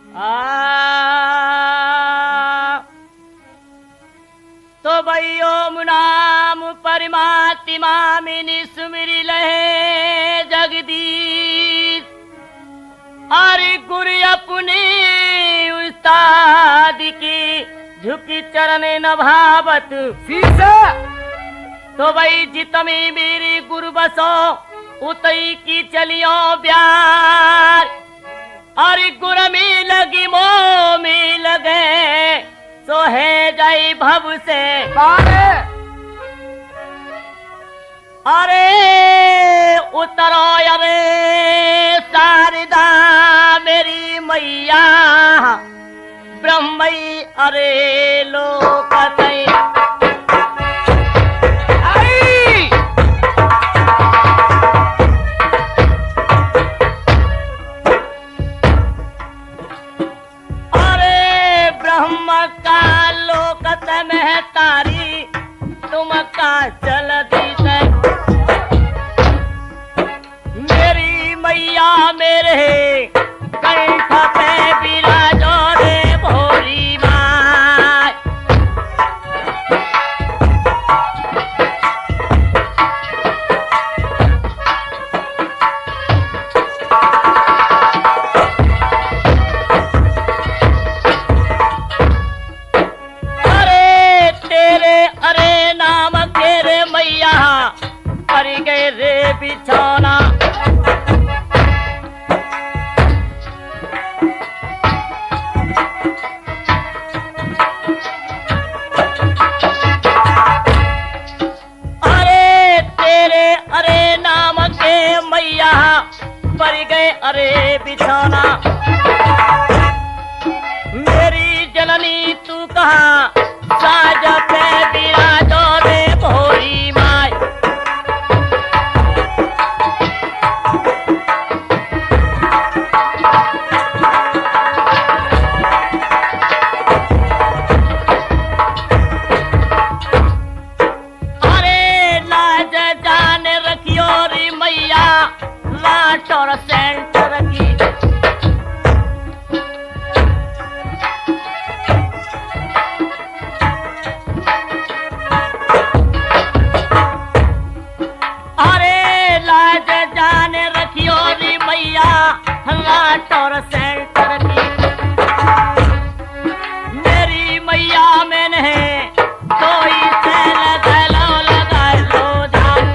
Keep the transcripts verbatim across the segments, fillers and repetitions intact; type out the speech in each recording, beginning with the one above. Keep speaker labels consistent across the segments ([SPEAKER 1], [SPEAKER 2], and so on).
[SPEAKER 1] आ तो भाई ओम नाम परमात्मा मिनि सुमिरि लहे जगदीश। अरे गुरु अपने उस्ताद की झुकी चरण नभावत
[SPEAKER 2] शीशा।
[SPEAKER 1] तो भाई जितमी मेरी गुरु बसो उतई की चलियो ब्यार। अरे गुरु में लगी मोह में लगे सो है जाई भव से
[SPEAKER 2] बारे।
[SPEAKER 1] अरे उतरो अरे शारदा मेरी मैया ब्रह्मई अरे लोकतई। अरे ब्रह्म का लोकत में तारी तुम का चल दी मेरी मैया मेरे कंठ पे विराजो रे भोरी माँ। अरे तेरे अरे नाम के रे मैया पर गए रे बिछौना। अरे तेरे अरे नाम के मैया पर गए अरे बिछौना। मेरी जननी तू कहाँ साज पे विराजो रे भोरी माय। अरे लाज जान रखियो रे मैया लाट और सेंटर की। अरे लाज जान रखियो रे मैया लाट और सेंटर की। मेरी मैया मैंने कोई से लगा लो लगा लो जान।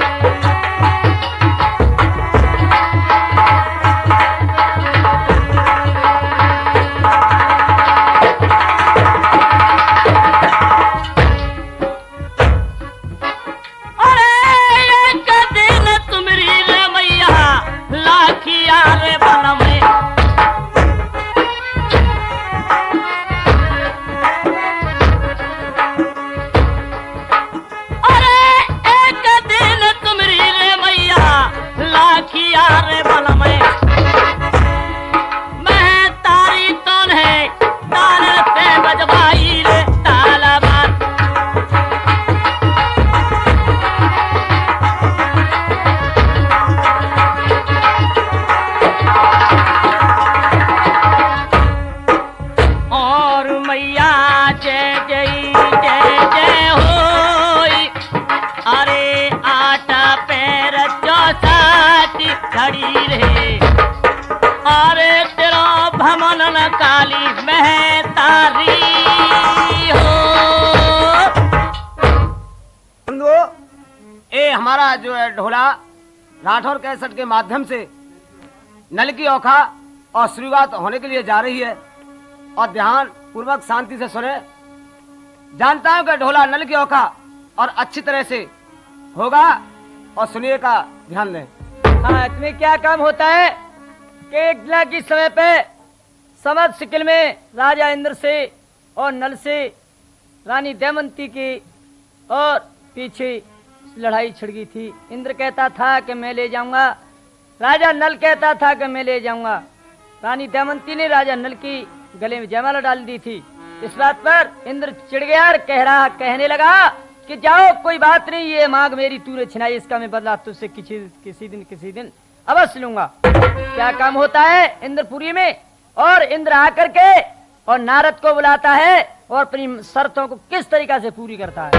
[SPEAKER 1] अरे एक दिन तुमरी रे मैया लाखिया रे बन में। अरे एक दिन तुमरी रे मैया लाखिया रे बन में। मैं तारी तो है ताल पे बजवाई रे तालाबान। और मैया जय जय जय जय होई। अरे आटा पैर चौसाती खड़ी रहे। अरे तेरा भमन न काली मैं तारी हो।
[SPEAKER 2] बंधु, ये हमारा जो है ढोला राठौर कैसेट के माध्यम से नल की औखा और शुरुआत होने के लिए जा रही है और ध्यान पूर्वक शांति से सुने। जानता हूं कि ढोला नल की औखा और अच्छी तरह से होगा और सुनिए का ध्यान दें।
[SPEAKER 3] हाँ, इसमें क्या काम होता है कि एक दिला की समय पे समझ शिकिल में राजा इंद्र से और नल से रानी दमयंती की और पीछे लड़ाई छिड़ गई थी। इंद्र कहता था कि मैं ले जाऊंगा, राजा नल कहता था कि मैं ले जाऊंगा। रानी दमयंती ने राजा नल की गले में जयमाला डाल दी थी। इस बात पर इंद्र चिढ़ गया और कह रहा कहने लगा कि जाओ कोई बात नहीं, ये मांग मेरी तूने छिनाई, इसका मैं बदला तुझसे किसी किसी दिन किसी दिन अवश्य लूंगा। क्या काम होता है इंद्रपुरी में और इंद्र आकर के और नारद को बुलाता है और अपनी शर्तों को किस तरीका से पूरी करता है।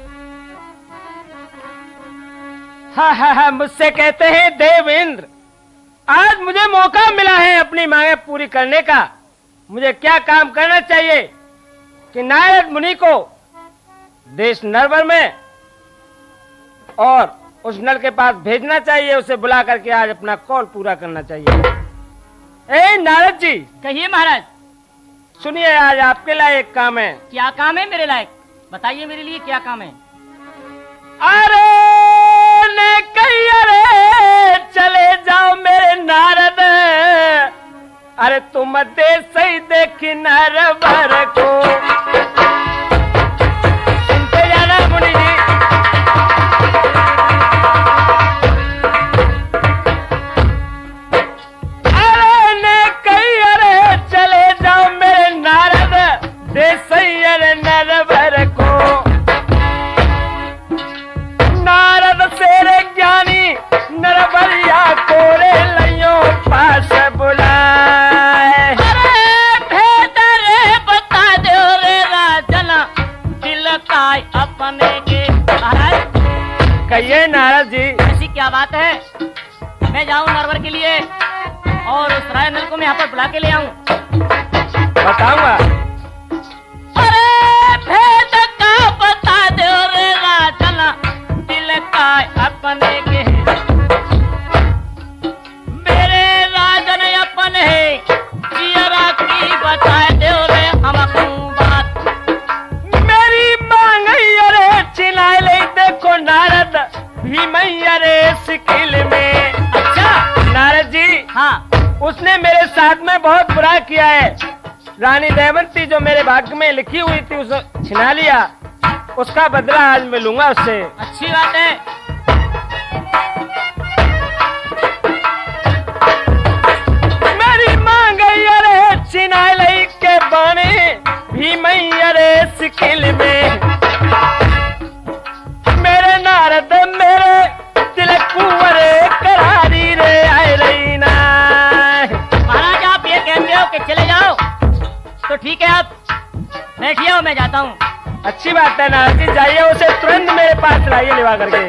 [SPEAKER 4] हाँ हाँ हाँ, मुझसे कहते हैं देवेंद्र, आज मुझे मौका मिला है अपनी मांगे पूरी करने का। मुझे क्या काम करना चाहिए कि नारद मुनि को देश नरवर में और उस नल के पास भेजना चाहिए, उसे बुला करके आज अपना कॉल पूरा करना चाहिए। ए नारद जी,
[SPEAKER 1] कहिए महाराज।
[SPEAKER 4] सुनिए, आज आपके लिए एक काम है।
[SPEAKER 1] क्या काम है मेरे लायक? बताइए मेरे लिए क्या काम है।
[SPEAKER 4] अरे ने कही, अरे चले जाओ मेरे नारद, अरे तुम देश ही देखी नरवर को। सुनते जाना मुनि जी। अरे ने कही, अरे चले जाओ मेरे नारद, देश ही अरे नरवर को। नारद सेरे ज्ञानी नरबरिया कोरे लियो पास बुलाए।
[SPEAKER 1] अरे भेद रे बता दो रे राजना, दिल का अपने के। महाराज
[SPEAKER 4] कहिए नारद जी।
[SPEAKER 1] ऐसी क्या बात है? मैं जाऊं नरवर के लिए और उस राय नल को मैं यहाँ पर बुला के ले आऊं?
[SPEAKER 4] बताऊंगा।
[SPEAKER 1] अरे भेद का बता दो रे राजना, दिल का अपने के। मेरे राजन अपन है, जियरा की बता दो रे हमको बात।
[SPEAKER 4] मेरी मांग अरे चिल्लाए ले देखो नारद भी मैया रे सिकिल में।
[SPEAKER 1] अच्छा
[SPEAKER 4] नारद जी,
[SPEAKER 1] हाँ,
[SPEAKER 4] उसने मेरे साथ में बहुत बुरा किया है। रानी देवंती जो मेरे भाग्य में लिखी हुई थी उसे छिना लिया, उसका बदला आज मैं लूंगा उससे।
[SPEAKER 1] अच्छी बात है।
[SPEAKER 4] मेरी मांग अरे चिनाई लई के बाने भी मैया रे सिकिल में। मेरे नारद मेरे दिल कुंवरे करारी रे आए रही ना।
[SPEAKER 1] महाराज आप ये कहते हो कि चले जाओ तो ठीक है, आप बैठिए हो, मैं जाता हूँ।
[SPEAKER 4] अच्छी बात है नारद जी, जाइए, उसे तुरंत मेरे पास लाइए लिवा करके।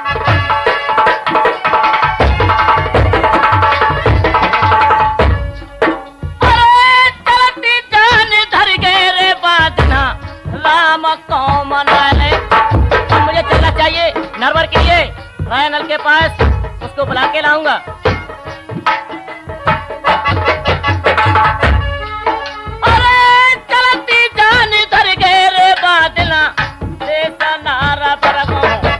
[SPEAKER 1] अरे चलती जान धर गए रे बादना, राम को मना ले। अब मुझे चलना चाहिए नरवर के लिए, राय नल के पास उसको बुला के लाऊंगा। अरे चलती जान धर गए रे बादना, देश नारा परगो।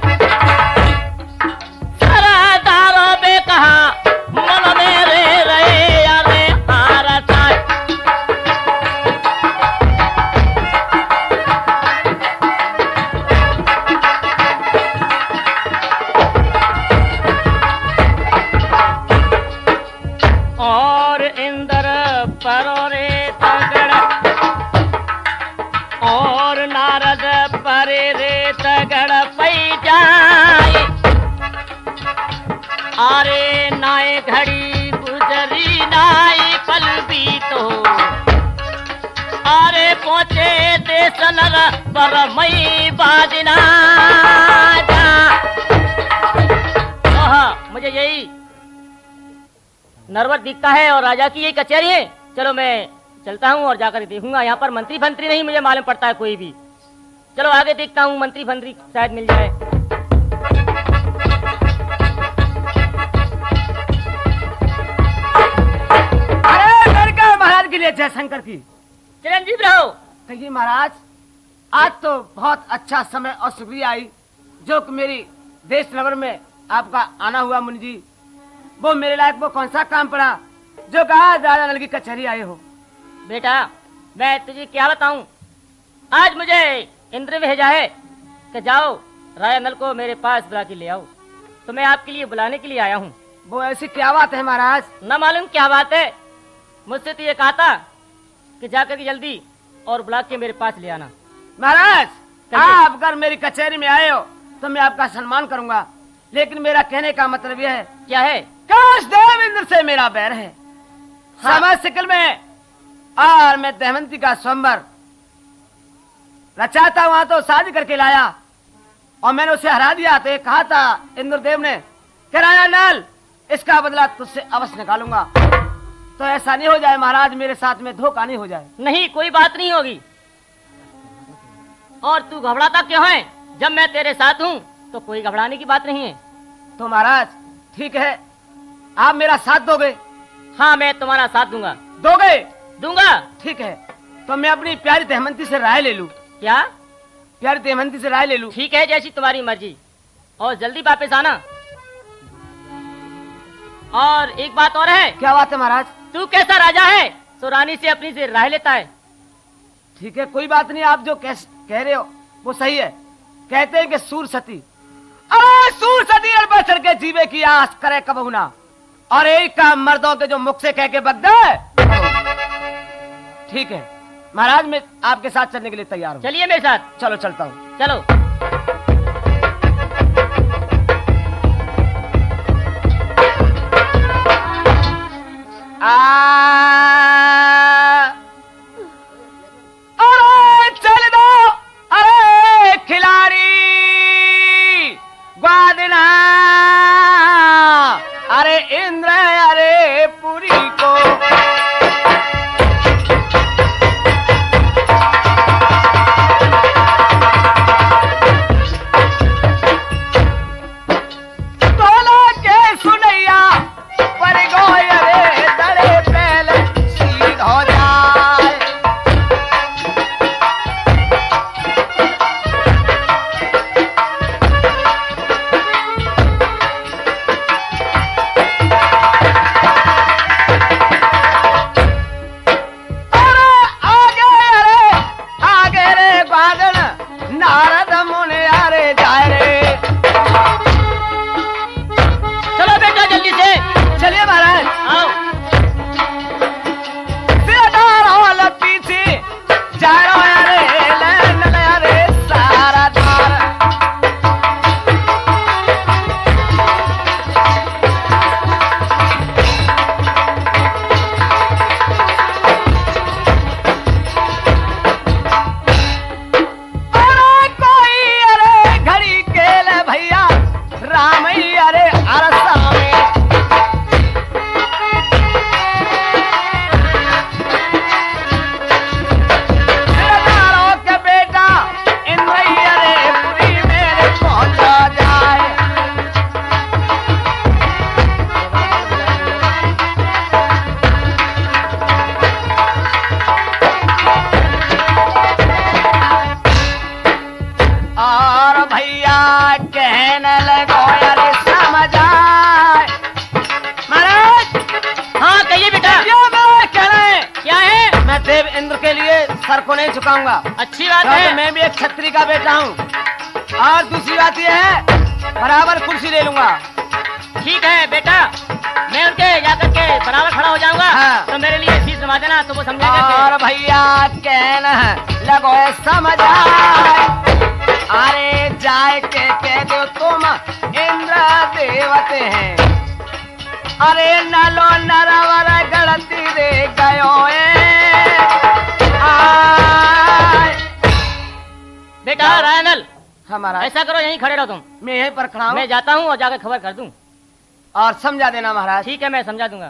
[SPEAKER 1] सरादारों बे कहा मन मेरे रहे अरे हारा था। और इंद्र परोरे तगड़, और नारद परे रे तगड़ पई जाए। अरे नाए घड़ी गुजरी नाई पल भी तो, अरे पहुंचे देश नर पर मई बाजना जा। ओह, मुझे यही नरवर दिखता है और राजा की यही कचहरी है। चलो मैं चलता हूँ और जाकर देखूंगा। यहाँ पर मंत्री फंत्री नहीं मुझे मालूम पड़ता है कोई भी। चलो आगे देखता हूँ, मंत्री फंत्री शायद मिल जाए।
[SPEAKER 2] अरे लड़का महाराज के लिए जय शंकर की।
[SPEAKER 1] चिरंजीव रहो।
[SPEAKER 2] कहिए महाराज, आज तो बहुत अच्छा समय और शुक्रिया आई जो कि मेरी देश नगर में आपका आना हुआ। मुनि जी, वो मेरे लायक वो कौन सा काम पड़ा जो कहा राजा नल की कचहरी आए हो?
[SPEAKER 1] बेटा मैं तुझे क्या बताऊं, आज मुझे इंद्र भेजा है कि जाओ राजा नल को मेरे पास बुला के ले आओ। तो मैं आपके लिए बुलाने के लिए आया हूँ।
[SPEAKER 2] वो ऐसी क्या बात है महाराज?
[SPEAKER 1] न मालूम क्या बात है, मुझसे तो ये कहा था कि जाकर के जल्दी और बुला के मेरे पास ले आना।
[SPEAKER 2] महाराज,
[SPEAKER 1] कहिए।
[SPEAKER 2] आप अगर मेरी कचहरी में आए हो तो मैं आपका सम्मान करूंगा, लेकिन मेरा कहने का मतलब यह है
[SPEAKER 1] क्या है?
[SPEAKER 2] काश देव इंद्र से मेरा बैर है। समय सिकल में और मैं दमयंती का स्वयंवर रचा था, वहां तो शादी करके लाया और मैंने उसे हरा दिया। तो ये कहा था इंद्रदेव ने कि राजा नल, इसका बदला तुझसे अवश्य निकालूंगा। तो ऐसा नहीं हो जाए महाराज, मेरे साथ में धोखा नहीं हो जाए।
[SPEAKER 1] नहीं, कोई बात नहीं होगी। और तू घबराता क्यों है? जब मैं तेरे साथ हूँ तो कोई घबराने की बात नहीं है।
[SPEAKER 2] तो महाराज ठीक है, आप मेरा साथ दोगे?
[SPEAKER 1] हाँ, मैं तुम्हारा साथ दूंगा।
[SPEAKER 2] दोगे?
[SPEAKER 1] दूंगा।
[SPEAKER 2] ठीक है, तो मैं अपनी प्यारी दमयंती से राय ले लूं।
[SPEAKER 1] क्या?
[SPEAKER 2] प्यारी दमयंती से राय ले लूं।
[SPEAKER 1] ठीक है, जैसी तुम्हारी मर्जी। और जल्दी वापस आना। और एक बात और है।
[SPEAKER 2] क्या बात है महाराज?
[SPEAKER 1] तू कैसा राजा है, तो रानी से अपनी से राय लेता है।
[SPEAKER 2] ठीक है, कोई बात नहीं, आप जो कह, कह रहे हो वो सही है। कहते हैं कि सूर सती, अरे सूर सती अड़ पर चढ़ के जीवे की आस करे कबहू ना, और एक का मर्दों के जो मुख से कह के बग दे। ठीक है महाराज, मैं आपके साथ चलने के लिए तैयार हूँ।
[SPEAKER 1] चलिए मेरे साथ।
[SPEAKER 2] चलो चलता हूँ।
[SPEAKER 1] चलो।
[SPEAKER 2] अरे चल दो, अरे खिलाड़ी ग्वादना, अरे इंद्र अरे पुरी को। तोला के सुनैया पर गोय रे दड़े पहल सीध हो जाए। नारद मुनि अरे जाए रे।
[SPEAKER 1] चलो बेटा जल्दी से।
[SPEAKER 2] चलिए महाराज।
[SPEAKER 1] आओ।
[SPEAKER 2] बेटा पीछे जा रहा रे, ले ले रे सारा धार। सर को नहीं झुकाऊंगा।
[SPEAKER 1] अच्छी बात है।
[SPEAKER 2] मैं भी एक छत्री का बेटा हूँ। और दूसरी बात यह है, बराबर कुर्सी ले लूंगा।
[SPEAKER 1] ठीक है बेटा, मैं उनके जाकर के बराबर खड़ा हो जाऊंगा।
[SPEAKER 2] हाँ।
[SPEAKER 1] तो मेरे लिए फीस जमा देना, तो वो समझेंगे।
[SPEAKER 2] और भैया कहना लगो समझ आए, अरे जाए के कह दो तुम इंद्र देवते हैं, अरे नलो नरवर गलती दे गयो
[SPEAKER 1] बेटा। रायनल,
[SPEAKER 2] हमारा
[SPEAKER 1] ऐसा करो, यहीं खड़े रहो तुम।
[SPEAKER 2] मैं यहीं पर खड़ा हूँ।
[SPEAKER 1] मैं जाता हूँ और जाकर खबर कर दूं।
[SPEAKER 2] और समझा देना महाराज।
[SPEAKER 1] ठीक है, मैं समझा दूंगा।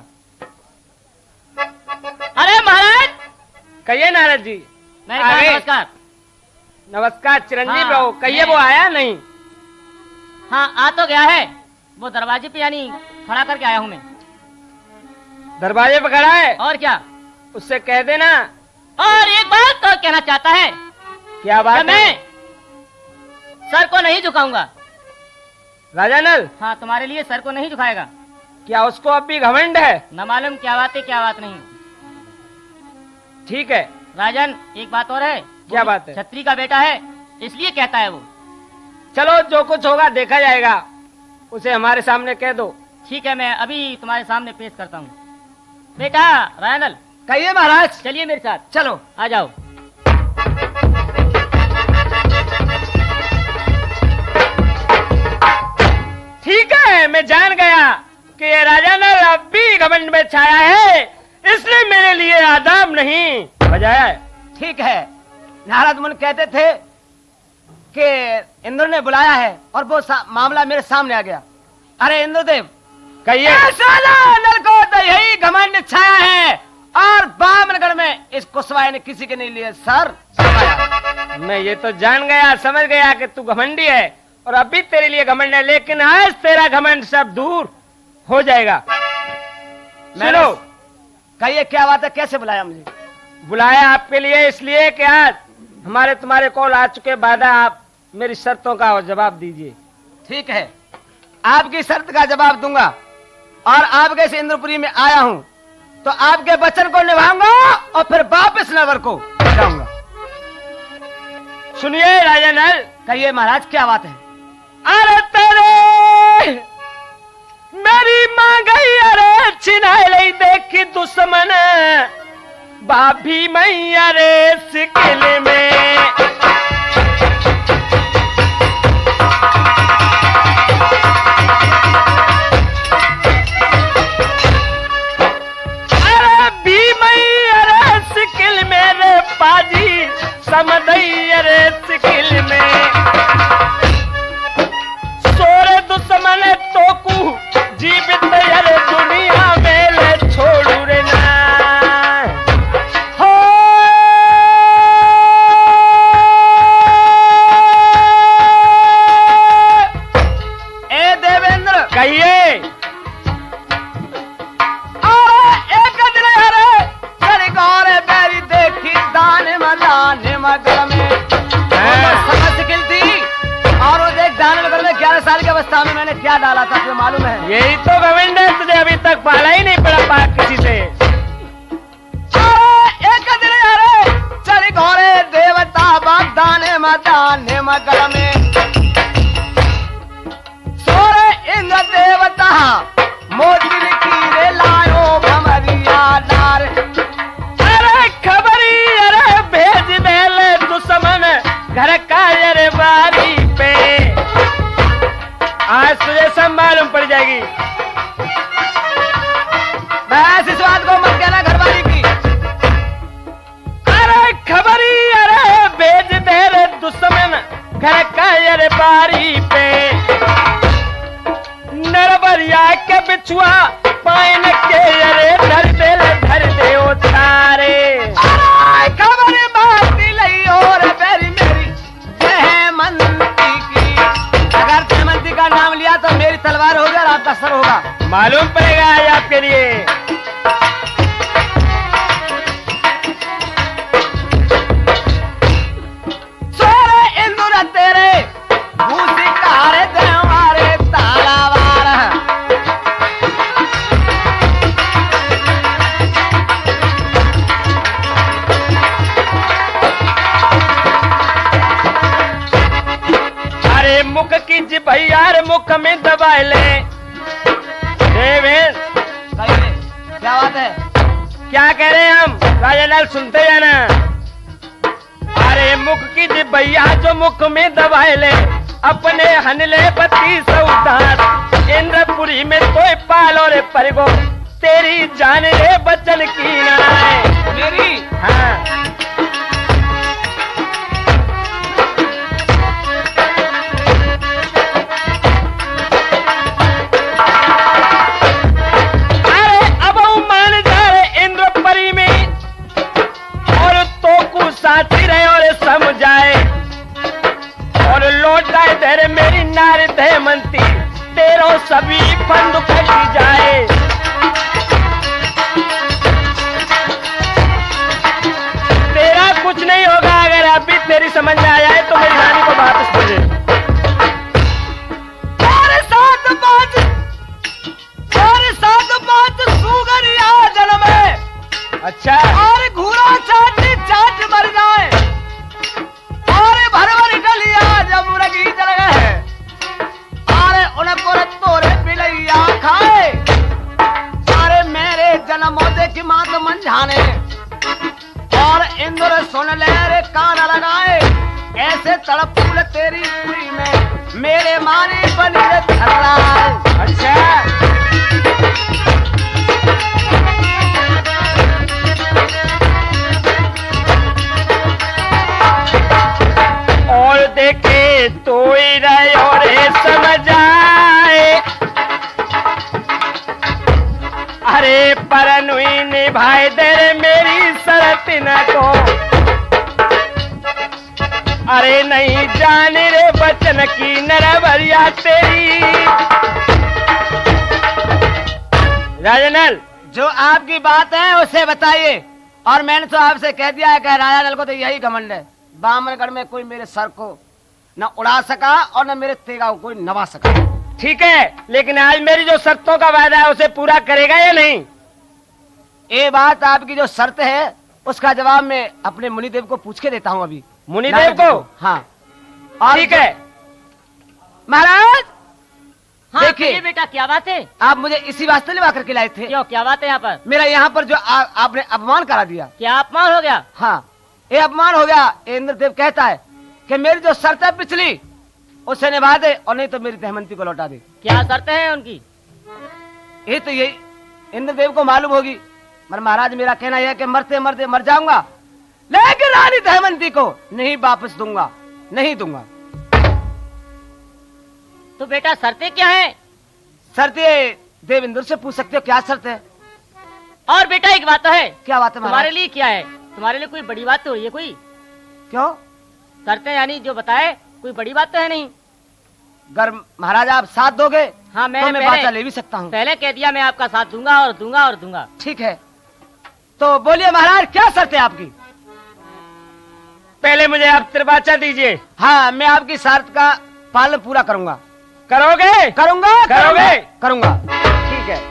[SPEAKER 1] अरे महाराज।
[SPEAKER 4] कहिए नारद जी।
[SPEAKER 1] मैंने कहा नमस्कार।
[SPEAKER 4] नमस्कार चिरंजीव
[SPEAKER 1] हाँ,
[SPEAKER 4] रहो। कहिए
[SPEAKER 1] मैं-
[SPEAKER 4] वो आया नहीं?
[SPEAKER 1] हाँ, आ तो गया है। वो दरवाजे पे यानी खड़ा करके आया हूँ मैं।
[SPEAKER 4] दरवाजे पे खड़ा है?
[SPEAKER 1] और क्या?
[SPEAKER 4] उससे कह देना।
[SPEAKER 1] और एक बात तो कहना चाहता है।
[SPEAKER 4] क्या बात है?
[SPEAKER 1] मैं सर को नहीं झुकाऊंगा।
[SPEAKER 4] राजा नल।
[SPEAKER 1] हाँ, तुम्हारे लिए सर को नहीं झुकाएगा।
[SPEAKER 4] क्या उसको अब भी घमंड है?
[SPEAKER 1] न मालूम क्या बात है क्या बात नहीं।
[SPEAKER 4] ठीक है
[SPEAKER 1] राजन, एक बात और है।
[SPEAKER 4] क्या बात है?
[SPEAKER 1] छत्री का बेटा है, इसलिए कहता है वो।
[SPEAKER 4] चलो जो कुछ होगा देखा जाएगा, उसे हमारे सामने कह दो।
[SPEAKER 1] ठीक है, मैं अभी तुम्हारे सामने पेश करता हूँ। बेटा रायनल,
[SPEAKER 2] कहिए महाराज।
[SPEAKER 1] चलिए मेरे साथ।
[SPEAKER 2] चलो
[SPEAKER 1] आ जाओ।
[SPEAKER 4] ठीक है, मैं जान गया कि ये राजा नल अब भी घमंड में छाया है, इसलिए मेरे लिए आदाब नहीं बजाया है।
[SPEAKER 2] ठीक है, नारद मुनि कहते थे कि इंद्र ने बुलाया है और वो मामला मेरे सामने आ गया। अरे इंद्रदेव,
[SPEAKER 4] कहिए।
[SPEAKER 2] नल को तो यही घमंड छाया है और बामनगढ़ में इस कुशवाहा ने किसी के नहीं लिए सर।
[SPEAKER 4] मैं ये तो जान गया, समझ गया कि तू घमंडी है और अभी तेरे लिए घमंड है, लेकिन आज तेरा घमंड सब दूर हो जाएगा। सुनो,
[SPEAKER 2] कहिए क्या बात है, कैसे बुलाया मुझे?
[SPEAKER 4] बुलाया आपके लिए इसलिए कि आज हमारे तुम्हारे कॉल आ चुके बाद आप मेरी शर्तों का जवाब दीजिए।
[SPEAKER 2] ठीक है, आपकी शर्त का जवाब दूंगा और आपके इस इंद्रपुरी में आया हूं तो आपके वचन को निभाऊंगा और फिर वापस नगर को जाऊंगा।
[SPEAKER 4] सुनिए राजा नल।
[SPEAKER 2] कहिए महाराज क्या बात है?
[SPEAKER 4] अरे तेरे मेरी मां गई, अरे छिनाई लई देखी दुश्मन भाभी मैया रे सिकिल में। अरे भी मैया रे सिकिल में रे पाजी समदैया रे सिकिल में। सोरे दुश्मन तो कु जीवित रे दुनिया में ले छोड़ू रे ना। हो
[SPEAKER 2] ए देवेंद्र,
[SPEAKER 4] कहिए।
[SPEAKER 2] अरे एक दिन अरे तेरी गौरे बैरी देखी दाने मदाने मगर में समझ सिकिल थी और वो देख दाने मगर में ग्यारह साल की अवस्था में मैंने क्या डाला था तुझे मालूम है?
[SPEAKER 4] यही तो घमंड है, तुझे अभी तक पाला ही नहीं पड़ा पाक किसी से।
[SPEAKER 2] अरे एक दिन अरे चली घोरे देवता बागदाने मदाने मगर में सोरे इंद्र देवता मोती कीरे लायो भमरिया नार।
[SPEAKER 4] अरे खबरी अरे भेज दे दुश्मन घर का अरे बारी पे। आज तुझे सब मालूम पड़ जाएगी।
[SPEAKER 2] बस इस बात को मत कहना घरवाली की।
[SPEAKER 4] अरे खबरी अरे भेज दे रे दुश्मन घर का अरे बारी पे। नरबरिया के बिछुआ पाइन के अरे धर दे धर दे ओ तारे।
[SPEAKER 2] खबर बाती लई और बेरी मेरी जयमंती की। अगर जयमंती का नाम लिया तो मेरी तलवार होगी और आपका सर होगा।
[SPEAKER 4] मालूम पड़ेगा आज आपके लिए।
[SPEAKER 2] सोरे इंदुर तेरे भूसी कारे देवारे तालावार।
[SPEAKER 4] अरे मुख की जिभैयार मुख में दबाए ले। देवेंद्र,
[SPEAKER 2] कहिए क्या बात है?
[SPEAKER 4] क्या कह रहे हैं हम? राजा लाल सुनते जाना। अरे मुख की जिभैया जो मुख में दबाए ले, अपने हनले पति सौदार। इंद्रपुरी में कोई पालो रे परिगो, तेरी जान रे बचन की ना है
[SPEAKER 2] मेरी।
[SPEAKER 4] हाँ। साथी रहे और समझाए और लौटाए तेरे मेरी नारी दमयंती तेरो सभी फंद कटी जाए। तेरा कुछ नहीं होगा अगर अभी तेरी समझ में आ जाए तो मेरी रानी को वापस भेजे।
[SPEAKER 2] तेरे साथ पांच तेरे साथ पांच सुगरिया जन्म है।
[SPEAKER 4] अच्छा।
[SPEAKER 2] और घूरा चाटी चाट मर जाए और भरवर डलिया जब मुर्गी जल गए अरे उनको तोरे बिलैया खाए। अरे मेरे जन्मों दे की मात मंझाने और इंद्र सुन ले रे कान लगाए। ऐसे तड़प फूल तेरी पूरी में मेरे मारी बनी रे धरला।
[SPEAKER 4] अच्छा। देखे तो ही रहे और समझ आए। अरे परनुई निभाए दे रे मेरी शरत न को, अरे नहीं जाने रे बचन की नरवरिया तेरी। राजा नल,
[SPEAKER 2] जो आपकी बात है उसे बताइए। और मैंने तो आपसे कह दिया है कि राजा नल को तो यही घमंड है, बामनगढ़ में कोई मेरे सर को न उड़ा सका और न मेरे तेगा को कोई नवा सका।
[SPEAKER 4] ठीक है, लेकिन आज मेरी जो शर्तों का वादा है उसे पूरा करेगा या नहीं?
[SPEAKER 2] ये बात आपकी जो शर्त है उसका जवाब मैं अपने मुनिदेव को पूछ के देता हूँ अभी।
[SPEAKER 4] मुनिदेव को?
[SPEAKER 2] हाँ।
[SPEAKER 4] ठीक है
[SPEAKER 2] महाराज।
[SPEAKER 1] हाँ,
[SPEAKER 2] देखिए
[SPEAKER 1] बेटा, क्या बात है?
[SPEAKER 2] आप मुझे इसी वास्ते लिवा करके लाए थे।
[SPEAKER 1] क्यों, क्या बात है यहाँ पर?
[SPEAKER 2] मेरा यहाँ पर जो आ, आपने अपमान करा दिया।
[SPEAKER 1] क्या अपमान हो गया?
[SPEAKER 2] हाँ, ये अपमान हो गया। इंद्रदेव कहता है कि मेरी जो शर्त है पिछली उसे निभा दे और नहीं तो मेरी दमयंती को लौटा दे।
[SPEAKER 1] क्या शर्तें हैं उनकी?
[SPEAKER 2] ये तो यही इंद्रदेव को मालूम होगी, मगर महाराज मेरा कहना यह है कि मरते मरते मर जाऊंगा, लेकिन रानी दमयंती को नहीं वापस दूंगा, नहीं दूंगा।
[SPEAKER 1] तो बेटा शर्तें क्या हैं?
[SPEAKER 2] शर्तें देवेंद्र से पूछ सकते हो, क्या शर्त है?
[SPEAKER 1] और बेटा एक बात तो है।
[SPEAKER 2] क्या बात है
[SPEAKER 1] तुम्हारे
[SPEAKER 2] महाराज?
[SPEAKER 1] लिए क्या है? तुम्हारे लिए कोई बड़ी बात तो है कोई?
[SPEAKER 2] क्यों?
[SPEAKER 1] शर्तें यानी जो बताए कोई बड़ी बात तो है नहीं।
[SPEAKER 2] अगर महाराज आप साथ दोगे
[SPEAKER 1] हाँ, मैं
[SPEAKER 2] तो मैं
[SPEAKER 1] पहले-
[SPEAKER 2] बात ले भी सकता हूँ।
[SPEAKER 1] पहले कह दिया मैं आपका साथ दूंगा और दूंगा और दूंगा।
[SPEAKER 2] ठीक है, तो बोलिए महाराज क्या शर्त है आपकी?
[SPEAKER 4] पहले मुझे आप त्रिवाचा दीजिए।
[SPEAKER 2] हाँ, मैं आपकी शर्त का पालन पूरा करूंगा।
[SPEAKER 4] करोगे?
[SPEAKER 2] करूंगा।
[SPEAKER 4] करोगे?
[SPEAKER 2] करूंगा।
[SPEAKER 4] ठीक है,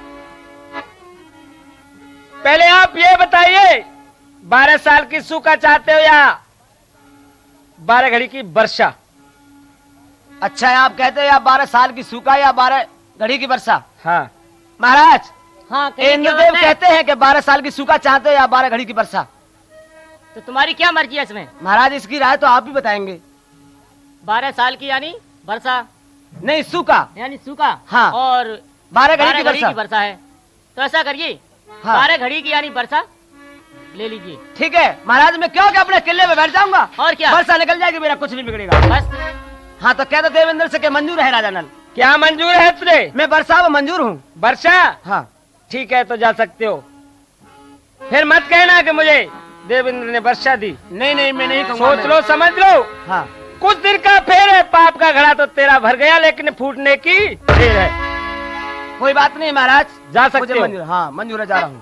[SPEAKER 4] पहले आप ये बताइए, बारह साल की सूखा चाहते हो या बारह घड़ी की वर्षा?
[SPEAKER 2] अच्छा है, आप कहते हो या बारह साल की सूखा या बारह घड़ी की वर्षा?
[SPEAKER 4] हाँ
[SPEAKER 2] महाराज
[SPEAKER 1] हाँ, कहिए, क्या
[SPEAKER 2] इंद्रदेव
[SPEAKER 1] बात है?
[SPEAKER 2] कहते हैं कि बारह साल की सूखा चाहते हो या बारह घड़ी की वर्षा।
[SPEAKER 1] तो तुम्हारी क्या मर्जी है इसमें?
[SPEAKER 2] महाराज इसकी राय तो आप भी बताएंगे।
[SPEAKER 1] बारह साल की यानी वर्षा,
[SPEAKER 2] नहीं सूखा
[SPEAKER 1] यानी सूखा।
[SPEAKER 2] हाँ।
[SPEAKER 1] और
[SPEAKER 2] बारह घड़ी
[SPEAKER 1] बारह
[SPEAKER 2] की
[SPEAKER 1] घड़ी की
[SPEAKER 2] वर्षा।
[SPEAKER 1] वर्षा है। तो ऐसा करिए,
[SPEAKER 2] हाँ।
[SPEAKER 1] बारह घड़ी की यानी वर्षा ले लीजिए।
[SPEAKER 2] ठीक है महाराज, मैं क्यों कि अपने किले में बैठ जाऊंगा
[SPEAKER 1] और क्या?
[SPEAKER 2] वर्षा निकल जाएगी, मेरा कुछ नहीं बिगड़ेगा।
[SPEAKER 1] बस
[SPEAKER 2] हाँ, तो कहते देवेंद्र से कि मंजूर है राजा नल।
[SPEAKER 4] क्या मंजूर है तुझे?
[SPEAKER 2] मैं वर्षा में मंजूर हूँ।
[SPEAKER 4] वर्षा?
[SPEAKER 2] हाँ।
[SPEAKER 4] ठीक है, तो जा सकते हो। फिर मत कहना कि मुझे देवेंद्र ने वर्षा दी।
[SPEAKER 2] नहीं नहीं, मैं नहीं कहूंगा।
[SPEAKER 4] सोच
[SPEAKER 2] मैं-
[SPEAKER 4] लो, समझ लो।
[SPEAKER 2] हाँ।
[SPEAKER 4] कुछ दिन का फेर है, पाप का घड़ा तो तेरा भर गया, लेकिन फूटने की देर है।
[SPEAKER 2] कोई बात नहीं महाराज,
[SPEAKER 4] जा सकते
[SPEAKER 2] मुझे
[SPEAKER 4] हो।
[SPEAKER 2] मंजूर। हाँ मंजूर है, जा रहा हूँ।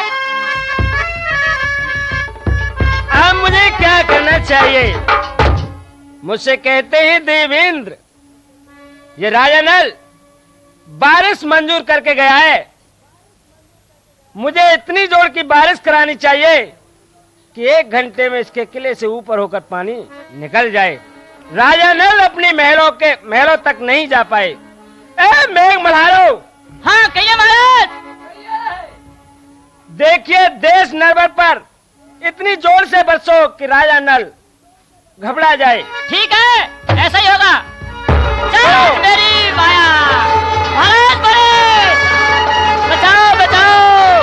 [SPEAKER 4] अब मुझे क्या करना चाहिए? मुझसे कहते हैं देवेंद्र, ये राजा नल बारिश मंजूर करके गया है, मुझे इतनी जोर की बारिश करानी चाहिए कि एक घंटे में इसके किले से ऊपर होकर पानी निकल जाए। राजा नल अपनी महलों के महलों तक नहीं जा पाए। ए मेघ मल्हारो!
[SPEAKER 1] हाँ, कहिए महाराज।
[SPEAKER 4] देखिए देश नरवर पर इतनी जोर से बरसो कि राजा नल घबरा जाए।
[SPEAKER 1] ठीक है, ऐसा ही होगा। चल मेरी माया, महाराज बड़े, बचाओ बचाओ,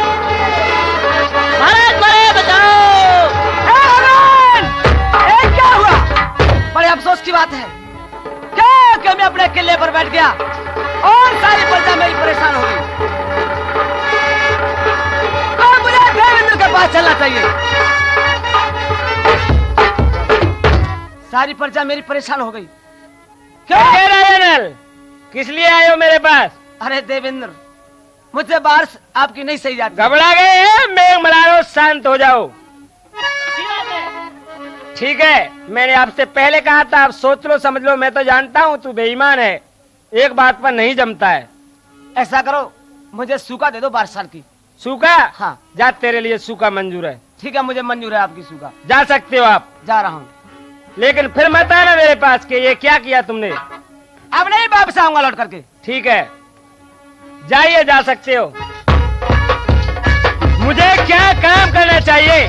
[SPEAKER 1] महाराज बड़े बचाओ।
[SPEAKER 2] हे भगवान! ये क्या हुआ? बड़े अफसोस की बात है क्या कि मैं अपने किले पर बैठ गया और सारी प्रजा मेरी परेशान हो गई। अब मुझे देवेंद्र के पास चलना चाहिए। सारी प्रजा मेरी परेशान हो गई।
[SPEAKER 4] क्या कह राजा नल, किस लिए आए हो मेरे पास?
[SPEAKER 2] अरे देवेंद्र, मुझसे बारिश आपकी नहीं सही जाती।
[SPEAKER 4] घबरा गए हैं? मेघ मल्हारो, शांत हो जाओ। ठीक है, मैंने आपसे पहले कहा था, आप सोच लो समझ लो। मैं तो जानता हूँ तू बेईमान है, एक बात पर नहीं जमता है।
[SPEAKER 2] ऐसा करो, मुझे सूखा दे दो बारह साल की।
[SPEAKER 4] सूखा?
[SPEAKER 2] हाँ।
[SPEAKER 4] जा, तेरे लिए सूखा मंजूर है।
[SPEAKER 2] ठीक है, मुझे मंजूर है आपकी सूखा।
[SPEAKER 4] जा सकते हो आप,
[SPEAKER 2] जा रहा हूँ।
[SPEAKER 4] लेकिन फिर मत आना मेरे पास कि ये क्या किया तुमने।
[SPEAKER 2] अब नहीं वापस आऊंगा लौट करके।
[SPEAKER 4] ठीक है, जाइए, जा सकते हो। मुझे क्या काम करना चाहिए?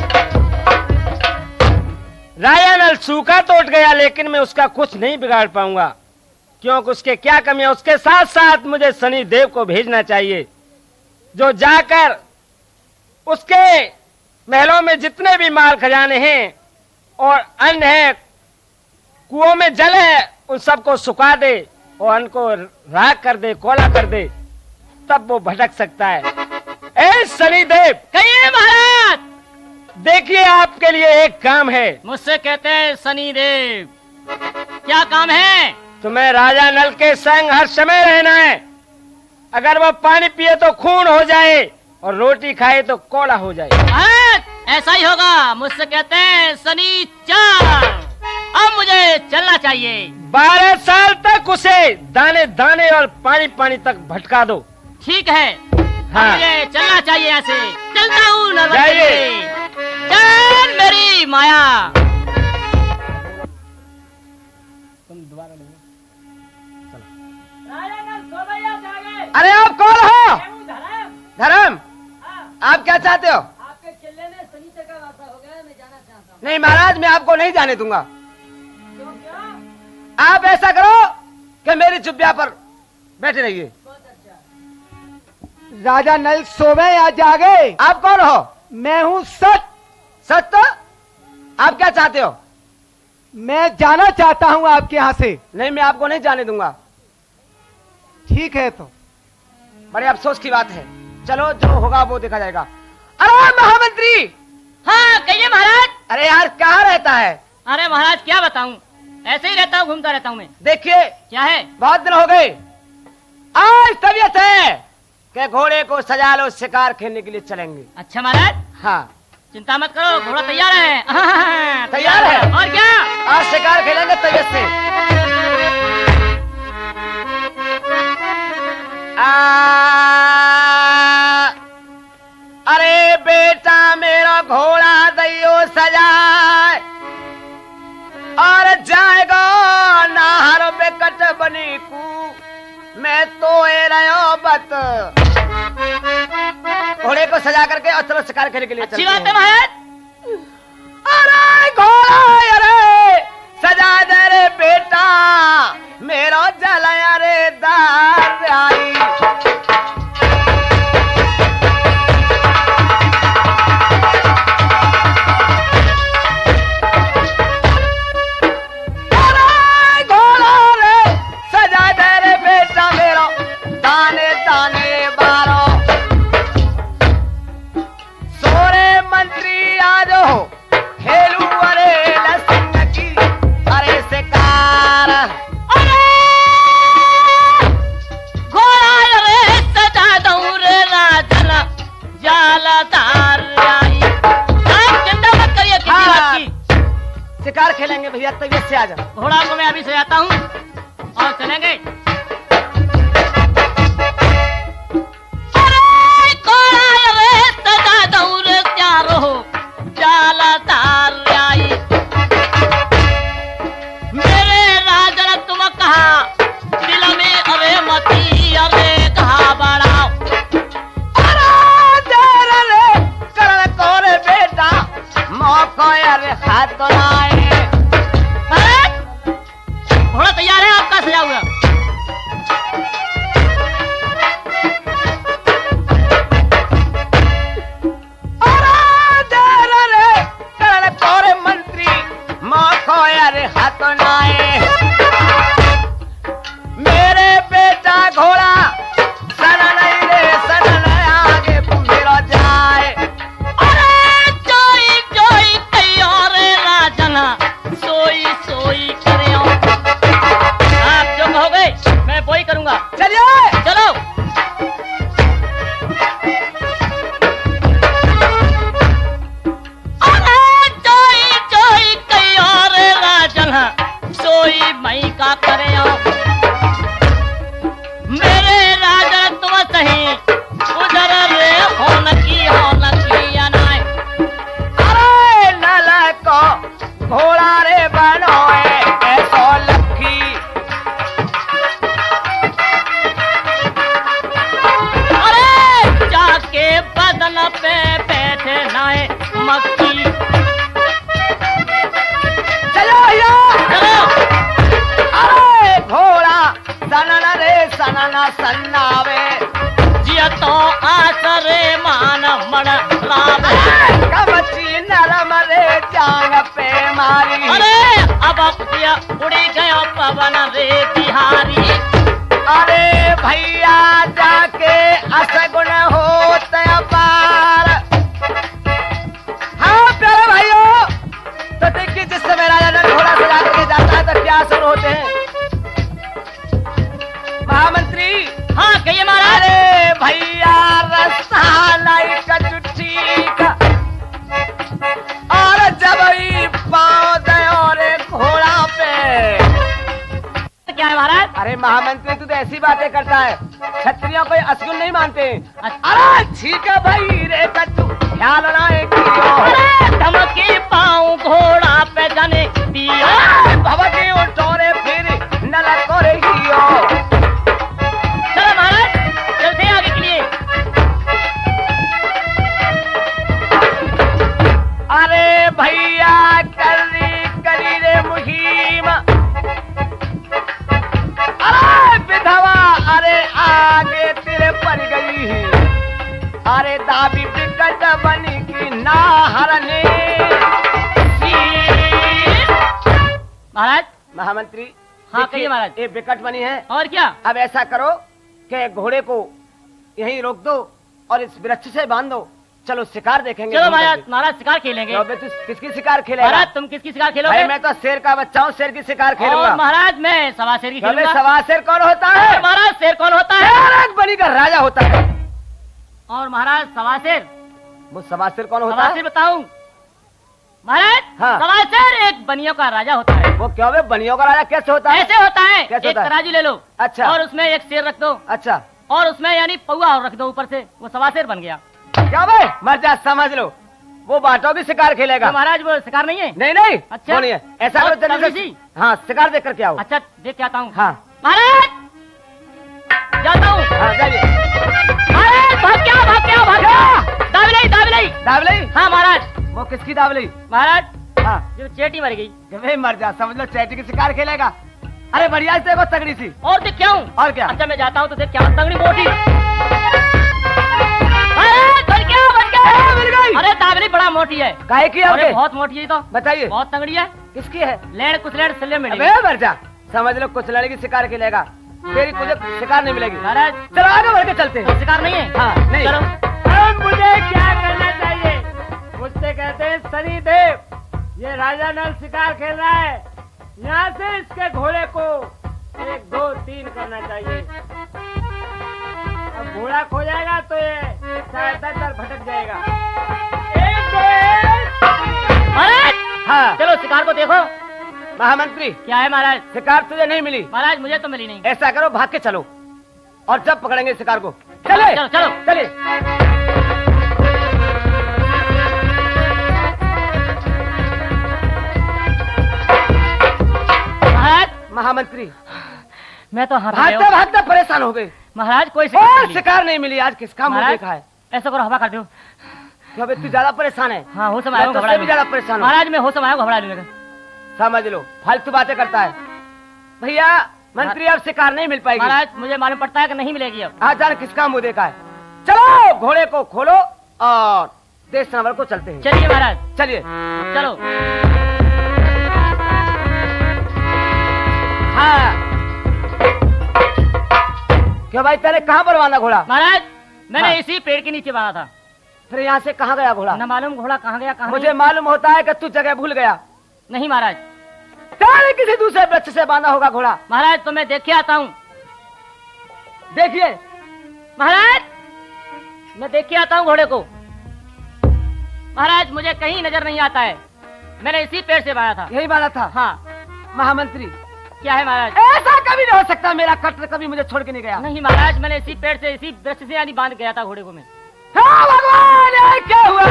[SPEAKER 4] राजा नल सूखा तो उठ गया, लेकिन मैं उसका कुछ नहीं बिगाड़ पाऊंगा, क्योंकि उसके क्या कमी है। उसके साथ साथ मुझे शनि देव को भेजना चाहिए, जो जाकर उसके महलों में जितने भी माल खजाने हैं और अन्न है कुओं में जल है उन सबको सुखा दे और उनको राख कर दे, कोला कर दे, तब वो भटक सकता है। ए शनिदेव,
[SPEAKER 1] कहिए महाराज।
[SPEAKER 4] देखिए आपके लिए एक काम है।
[SPEAKER 1] मुझसे कहते हैं शनिदेव, क्या काम है?
[SPEAKER 4] तुम्हें राजा नल के संग हर समय रहना है। अगर वो पानी पिए तो खून हो जाए और रोटी खाए तो कोड़ा हो जाए।
[SPEAKER 1] महाराज ऐसा ही होगा। मुझसे कहते हैं शनिचर, अब मुझे चलना चाहिए।
[SPEAKER 4] बारह साल तक उसे दाने दाने और पानी पानी तक भटका दो।
[SPEAKER 1] ठीक है,
[SPEAKER 4] हाँ।
[SPEAKER 1] मुझे चलना चाहिए। यहाँ से चलता हूँ।
[SPEAKER 4] जाइए।
[SPEAKER 1] चल मेरी माया।
[SPEAKER 4] तुम दोबारा ले
[SPEAKER 2] अरे आप कौन हो? धर्म, आप क्या चाहते हो?
[SPEAKER 3] आपके किले में शनिचर का वासा हो गया, मैं जाना चाहता हूँ।
[SPEAKER 2] नहीं महाराज, मैं आपको नहीं जाने दूंगा।
[SPEAKER 3] क्यों क्या?
[SPEAKER 2] आप ऐसा करो कि मेरी चुप्पिया पर बैठे रहिए।
[SPEAKER 3] बहुत अच्छा।
[SPEAKER 5] राजा नल सोवे या जागे?
[SPEAKER 2] आप कौन हो?
[SPEAKER 5] मैं हूँ सत।
[SPEAKER 2] सत? आप क्या चाहते हो?
[SPEAKER 5] मैं जाना चाहता हूँ आपके यहाँ से।
[SPEAKER 2] नहीं, मैं आपको नहीं जाने दूंगा।
[SPEAKER 5] ठीक है, तो
[SPEAKER 2] बड़े अफसोस की बात है। चलो, जो होगा वो देखा जाएगा। अरे महामंत्री!
[SPEAKER 1] हाँ कहिए महाराज।
[SPEAKER 2] अरे यार, कहाँ रहता है?
[SPEAKER 1] अरे महाराज क्या बताऊं, ऐसे ही रहता हूँ, घूमता रहता हूँ मैं।
[SPEAKER 2] देखिए,
[SPEAKER 1] क्या है?
[SPEAKER 2] बहुत दिन हो गए। आज तबीयत है कि घोड़े को सजा लो, शिकार खेलने के लिए चलेंगे।
[SPEAKER 1] अच्छा महाराज,
[SPEAKER 2] हाँ,
[SPEAKER 1] चिंता मत करो, घोड़ा तैयार है।
[SPEAKER 2] तैयार है?
[SPEAKER 1] और क्या?
[SPEAKER 2] आज शिकार खेलेंगे तबीयत से। आ, अरे बेटा मेरा घोड़ा दैयो सजाए और जाएगा नाहर बेकट बनी कू, मैं तो ए रहो बत। घोड़े को सजा करके और चलो शिकार करने के लिए
[SPEAKER 1] अच्छी
[SPEAKER 2] चलते
[SPEAKER 1] बात है
[SPEAKER 2] हैं।
[SPEAKER 1] महाराज।
[SPEAKER 2] अरे घोड़ा अरे सजा दे रे बेटा, मेरा जलाया रे दार आई। अरे घोड़ा रे सजा दे रे बेटा, मेरा दाने दाने बारो। सोरे मंत्री आज हो खेलू अरे लसन की अरे शिकार।
[SPEAKER 1] अरे घोड़ा रे सजा दऊं रे राजन जालदार आई। आप चिंता मत करिए किसी बात की।
[SPEAKER 2] शिकार खेलेंगे भैया, तबीयत से आ जा।
[SPEAKER 1] घोड़ा को मैं अभी सजाता हूँ और चलेंगे। अरे घोड़ा रे सजा दऊं रे चारो जालदार आई। मेरे राजन तुम कहा दिल में अरे मती अरे कहा बड़ा।
[SPEAKER 2] अरे देर रे कर कोरे बेटा, मौका अरे हाथ लाए।
[SPEAKER 1] घोड़ा तैयार है आपका सजा हुआ।
[SPEAKER 2] अरे देर रे कर कोरे मंत्री, मौका अरे हाथ लाए। मेरे बेटा घोड़ा सन नहीं रे सन आगे मेरा जाए।
[SPEAKER 1] अरे जोई जोई कहियो रे राजना, सोई सोई करियो। आप जो कहोगे मैं वही करूंगा।
[SPEAKER 2] चलिए
[SPEAKER 1] चलो। अरे जोई जोई कहियो रे राजना, सोई मई का करियो। मेरे राजा तुम सही उधर रे होन की होन की अनाय।
[SPEAKER 2] अरे नल को घोड़ा रे बनोए ऐसो लखी।
[SPEAKER 1] अरे जाके बदन पे बैठे नाए मक्खी।
[SPEAKER 2] चलो भैया,
[SPEAKER 1] चलो।
[SPEAKER 2] अरे घोड़ा सनन रे सनन सन्नावे।
[SPEAKER 1] जिया तो आसरे मान मन राम।
[SPEAKER 2] कमची नरम रे जांग पे मारी।
[SPEAKER 1] अरे अब अब दिया
[SPEAKER 2] महामंत्री तू तो ऐसी बातें करता है, क्षत्रियों को असगुन नहीं मानते। अरे ठीक है भाई रे कट्टू ख्याल बनाए
[SPEAKER 1] अरे धमकी पाऊं घोड़ा पे जाने दिया
[SPEAKER 2] भवती उठोरे फिर नलक को रहियो।
[SPEAKER 1] चलो महाराज चलते हैं आगे के लिए।
[SPEAKER 2] अरे भैया करी करी रे मुहिम, अरे विधवा अरे आगे तेरे पड़ गई है, अरे दाबी बिकट बनी की ना हरने।
[SPEAKER 1] महाराज
[SPEAKER 2] महामंत्री
[SPEAKER 1] हाँ,
[SPEAKER 2] देखिए,
[SPEAKER 1] कहिए महाराज।
[SPEAKER 2] ये बिकट बनी है।
[SPEAKER 1] और क्या?
[SPEAKER 2] अब ऐसा करो कि घोड़े को यहीं रोक दो और इस वृक्ष से बांध दो, चलो शिकार देखेंगे।
[SPEAKER 1] चलो महाराज महाराज शिकार खेलेंगे।
[SPEAKER 2] तो तू किसकी शिकार खेलेगा?
[SPEAKER 1] महाराज तुम किसकी शिकार खेलोगे?
[SPEAKER 2] भाई मैं तो शेर का बच्चा हूँ, शेर की शिकार
[SPEAKER 1] और
[SPEAKER 2] खेलूंगा।
[SPEAKER 1] महाराज मैं सवा शेर की खेलूंगा।
[SPEAKER 2] सवा शेर कौन होता है?
[SPEAKER 1] और महाराज शेर कौन होता है?
[SPEAKER 2] शेर बनी का राजा होता है।
[SPEAKER 1] और महाराज सवा शेर
[SPEAKER 2] वो सवा शेर कौन होता
[SPEAKER 1] सवा
[SPEAKER 2] है?
[SPEAKER 1] शेर बताऊं महाराज?
[SPEAKER 2] हाँ।
[SPEAKER 1] सवा शेर एक बनियों का राजा होता है।
[SPEAKER 2] वो क्यों बे बनियों का राजा कैसे होता है?
[SPEAKER 1] ऐसे होता है,
[SPEAKER 2] कैसे
[SPEAKER 1] एक
[SPEAKER 2] होता है?
[SPEAKER 1] तराजू ले लो
[SPEAKER 2] अच्छा।
[SPEAKER 1] और उसमें एक शेर रख दो
[SPEAKER 2] अच्छा
[SPEAKER 1] और उसमें यानी पौआ और रख दो ऊपर से, वो सवा शेर बन गया।
[SPEAKER 2] क्या भाई मर जा, समझ लो वो बाटों की शिकार खेलेगा।
[SPEAKER 1] तो महाराज वो शिकार नहीं है?
[SPEAKER 2] नहीं नहीं
[SPEAKER 1] अच्छा।
[SPEAKER 2] वो नहीं है। ऐसा
[SPEAKER 1] और
[SPEAKER 2] करो जल्दी
[SPEAKER 1] तभी
[SPEAKER 2] से
[SPEAKER 1] सी?
[SPEAKER 2] हाँ शिकार देख कर के आओ।
[SPEAKER 1] अच्छा देख के आता हूँ।
[SPEAKER 2] हाँ
[SPEAKER 1] महाराज जाता हूँ।
[SPEAKER 2] हाँ जाइए।
[SPEAKER 1] महाराज भाग क्या भाग क्या भाग क्या? दावली दावली
[SPEAKER 2] दावली?
[SPEAKER 1] हाँ महाराज।
[SPEAKER 2] वो किसकी दावली?
[SPEAKER 1] महाराज
[SPEAKER 2] हाँ
[SPEAKER 1] जो चेटी मर गई।
[SPEAKER 2] कि भाई मर जा, समझ लो चैटी की शिकार खेलेगा। अरे बढ़िया से देखो तगड़ी सी।
[SPEAKER 1] और देख क्या हूँ?
[SPEAKER 2] और क्या?
[SPEAKER 1] अच्छा मैं जाता हूँ तो देख क्या हूँ, तगड़ी मोटी। अरे बन गया बन गया
[SPEAKER 2] मिल गई।
[SPEAKER 1] अरे दावली बड़ा मोटी है।
[SPEAKER 2] काहे की
[SPEAKER 1] अरे
[SPEAKER 2] है?
[SPEAKER 1] बहुत मोटी है तो,
[SPEAKER 2] बताइए
[SPEAKER 1] बहुत तगड़ी है।
[SPEAKER 2] किसकी है?
[SPEAKER 1] लेड़ कुछ लेड़ सल्ले में
[SPEAKER 2] अबे मर जा, समझ लो कुछ लड़की शिकार खेलेगा, तेरी कुछ शिकार नहीं मिलेगी।
[SPEAKER 1] महाराज
[SPEAKER 2] चलो आगे बढ़ के चलते हैं।
[SPEAKER 1] शिकार नहीं है?
[SPEAKER 2] हाँ नहीं।
[SPEAKER 1] चलो
[SPEAKER 4] अब मुझे क्या करना चाहिए? मुझसे कहते हैं शनिदेव, ये राजा नल शिकार खेल रहा है, यहाँ से इसके घोड़े को एक दो तीन करना चाहिए। अब घोड़ा खो जाएगा तो ये शायद दर भटक जाएगा। एक दो एक।
[SPEAKER 1] महाराज
[SPEAKER 2] हाँ
[SPEAKER 1] चलो शिकार को देखो।
[SPEAKER 2] महामंत्री
[SPEAKER 1] क्या है महाराज?
[SPEAKER 2] शिकार तुझे नहीं मिली।
[SPEAKER 1] महाराज मुझे तो मिली नहीं।
[SPEAKER 2] ऐसा करो भाग के चलो और जब पकड़ेंगे शिकार को। चले
[SPEAKER 1] चलो चलो
[SPEAKER 2] चलिए।
[SPEAKER 1] महाराज
[SPEAKER 2] महामंत्री
[SPEAKER 1] मैं तो हाथ
[SPEAKER 2] भागते भागते परेशान हो गए
[SPEAKER 1] महाराज कोई शिकार
[SPEAKER 2] और
[SPEAKER 1] नहीं मिली।
[SPEAKER 2] शिकार नहीं मिली। आज किसका मुंह
[SPEAKER 1] महाराज
[SPEAKER 2] देखा है?
[SPEAKER 1] ऐसा करो हवा कर दो।
[SPEAKER 2] क्यों बे, तू ज्यादा परेशान है?
[SPEAKER 1] हाँ हो समय
[SPEAKER 2] मैं
[SPEAKER 1] आया
[SPEAKER 2] तो
[SPEAKER 1] घबरा
[SPEAKER 2] उससे भी ज्यादा परेशान हूँ।
[SPEAKER 1] महाराज मैं हो समय आया घबरा लूंगा।
[SPEAKER 2] समझ लो फालतू बातें करता है। भैया मंत्री अब शिकार नहीं मिल पाएगी।
[SPEAKER 1] महाराज मुझे मालूम पड़ता है कि नहीं मिलेगी अब।
[SPEAKER 2] आज जान किसका मुंह देखा है। चलो घोड़े को खोलो और देश नंबर को चलते हैं।
[SPEAKER 1] चलिए महाराज
[SPEAKER 2] चलिए।
[SPEAKER 1] चलो।
[SPEAKER 2] हाँ क्यों भाई तेरे कहाँ पर बांधा घोड़ा?
[SPEAKER 1] महाराज मैंने
[SPEAKER 2] हाँ।
[SPEAKER 1] इसी पेड़ के नीचे बांधा था।
[SPEAKER 2] फिर यहाँ से कहाँ गया घोड़ा?
[SPEAKER 1] न मालूम घोड़ा कहाँ गया कहाँ
[SPEAKER 2] मुझे मालूम होता है कि तू जगह भूल गया।
[SPEAKER 1] नहीं महाराज।
[SPEAKER 2] तेरे किसी दूसरे वृक्ष से बांधा होगा घोड़ा।
[SPEAKER 1] महाराज तो मैं देख के आता हूँ।
[SPEAKER 2] देखिए
[SPEAKER 1] महाराज मैं देख के आता हूँ घोड़े को। महाराज मुझे कहीं नजर नहीं आता है। मैंने इसी पेड़ से बांधा था।
[SPEAKER 2] यही बांधा था।
[SPEAKER 1] हाँ
[SPEAKER 2] महामंत्री
[SPEAKER 1] क्या है महाराज?
[SPEAKER 2] ऐसा कभी नहीं हो सकता, मेरा कट कभी मुझे छोड़ के नहीं गया।
[SPEAKER 1] नहीं महाराज मैंने इसी पेड़ से इसी वृक्ष से यानी बांध गया था घोड़े को मैं।
[SPEAKER 2] हाँ भगवान ये क्या हुआ?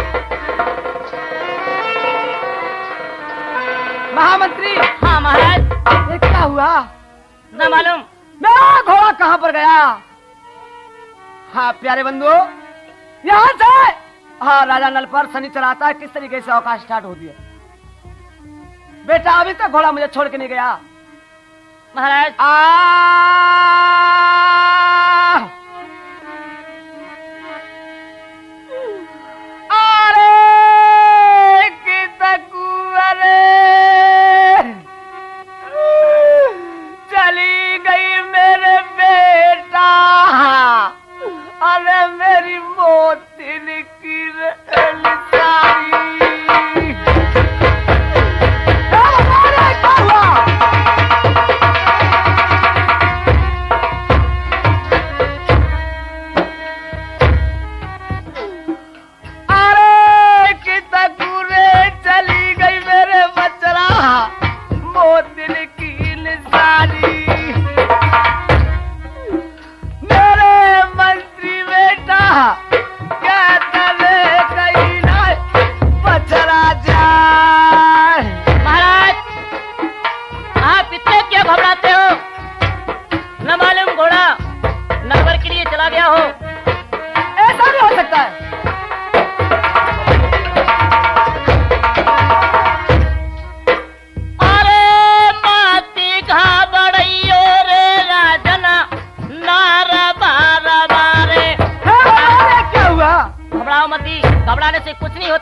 [SPEAKER 2] महामंत्री
[SPEAKER 1] हाँ महाराज
[SPEAKER 2] ये क्या हुआ?
[SPEAKER 1] न मालूम।
[SPEAKER 2] मेरा घोड़ा कहाँ पर गया? हाँ प्यारे बंधु यहाँ से हाँ राजा नल पर शनि चलाता है, किस तरीके से अवकाश स्टार्ट होती है। बेटा अभी तक घोड़ा मुझे छोड़ के नहीं गया।
[SPEAKER 1] महाराज
[SPEAKER 2] आ अरे कितकुअरे चली गई मेरे बेटा। अरे मेरी मोतिन की सारी क्या हुआ?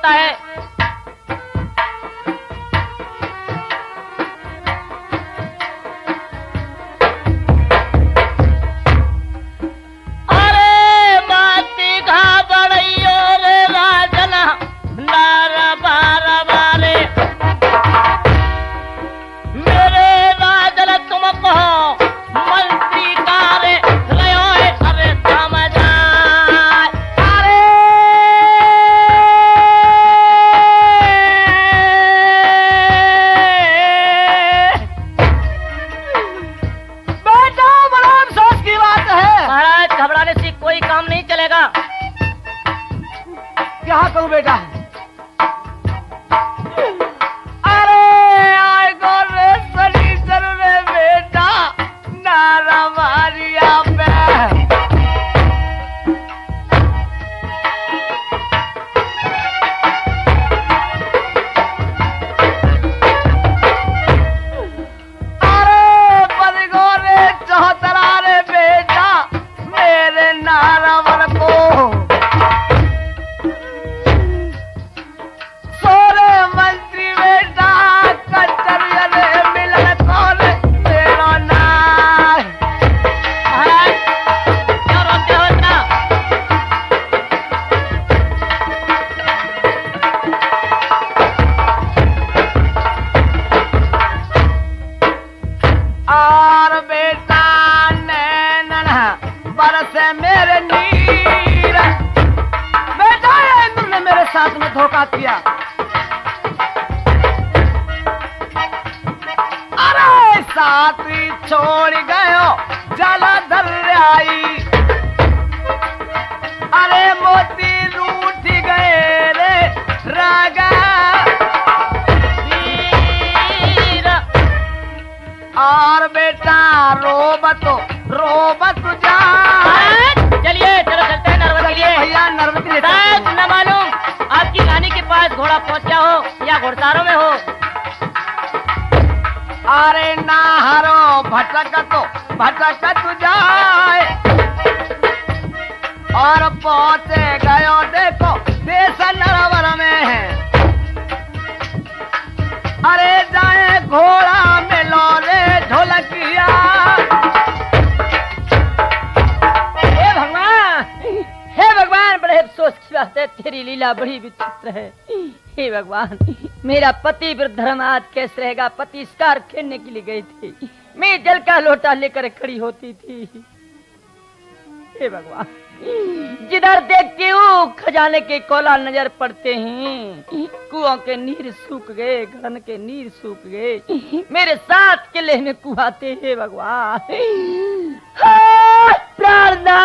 [SPEAKER 1] होता है। अरे माती घाबड़इयो रे राजना नारा बारा बारे मेरे राजन तुम कहो मंत्री कारे रयो है अरे समझ आए। अरे
[SPEAKER 3] बेटा बड़ा अफसोस की बात है।
[SPEAKER 1] महाराज घबराने से कोई काम नहीं चलेगा।
[SPEAKER 3] क्या कहूँ बेटा?
[SPEAKER 1] अरे आए गो रे सनी रे बेटा नारा मारिया पे अरे बदगो रे चौहतरा रे बेटा मेरे नारावन को सोरे मंत्री बेटा कचरिया रे मिलन कौन तेरा नार। महाराज क्यों रोते हो इतना? और बेटा नैनन बरसे मेरे नीर बेटा इंद्र ने मेरे साथ में धोखा किया। अरे साथी छोड़ गयो जलधर आई अरे मोती रूठ गए रे रागा वीर। और बेटा रोबत रोबत जा चलिए चलो चलते हैं नर्मदा के लिए।
[SPEAKER 3] भैया नर्मदा ले
[SPEAKER 1] शायद न मालूम आपकी रानी के पास घोड़ा पहुंचा हो या घुड़सारों में हो।
[SPEAKER 3] अरे ना हरो भटक तो भटक तू जाए और पहुंचे गयो देखो देश नरवर में है। अरे जाए घोड़ा मिलो रे ढोलकिया। हे भगवान हे भगवान बड़े अफसोस की बात है तेरी लीला बड़ी विचित्र है। हे भगवान मेरा पति वृद्धर्म आज कैसे रहेगा? पति शिकार खेलने के लिए गई थी मैं जल का लोटा लेकर खड़ी होती थी। हे भगवान जिधर देखती हूँ खजाने के कोला नजर पड़ते हैं। कुओं के नीर सूख गए घड़न के नीर सूख गए मेरे साथ किले में कुआते हैं भगवान। प्रार्थना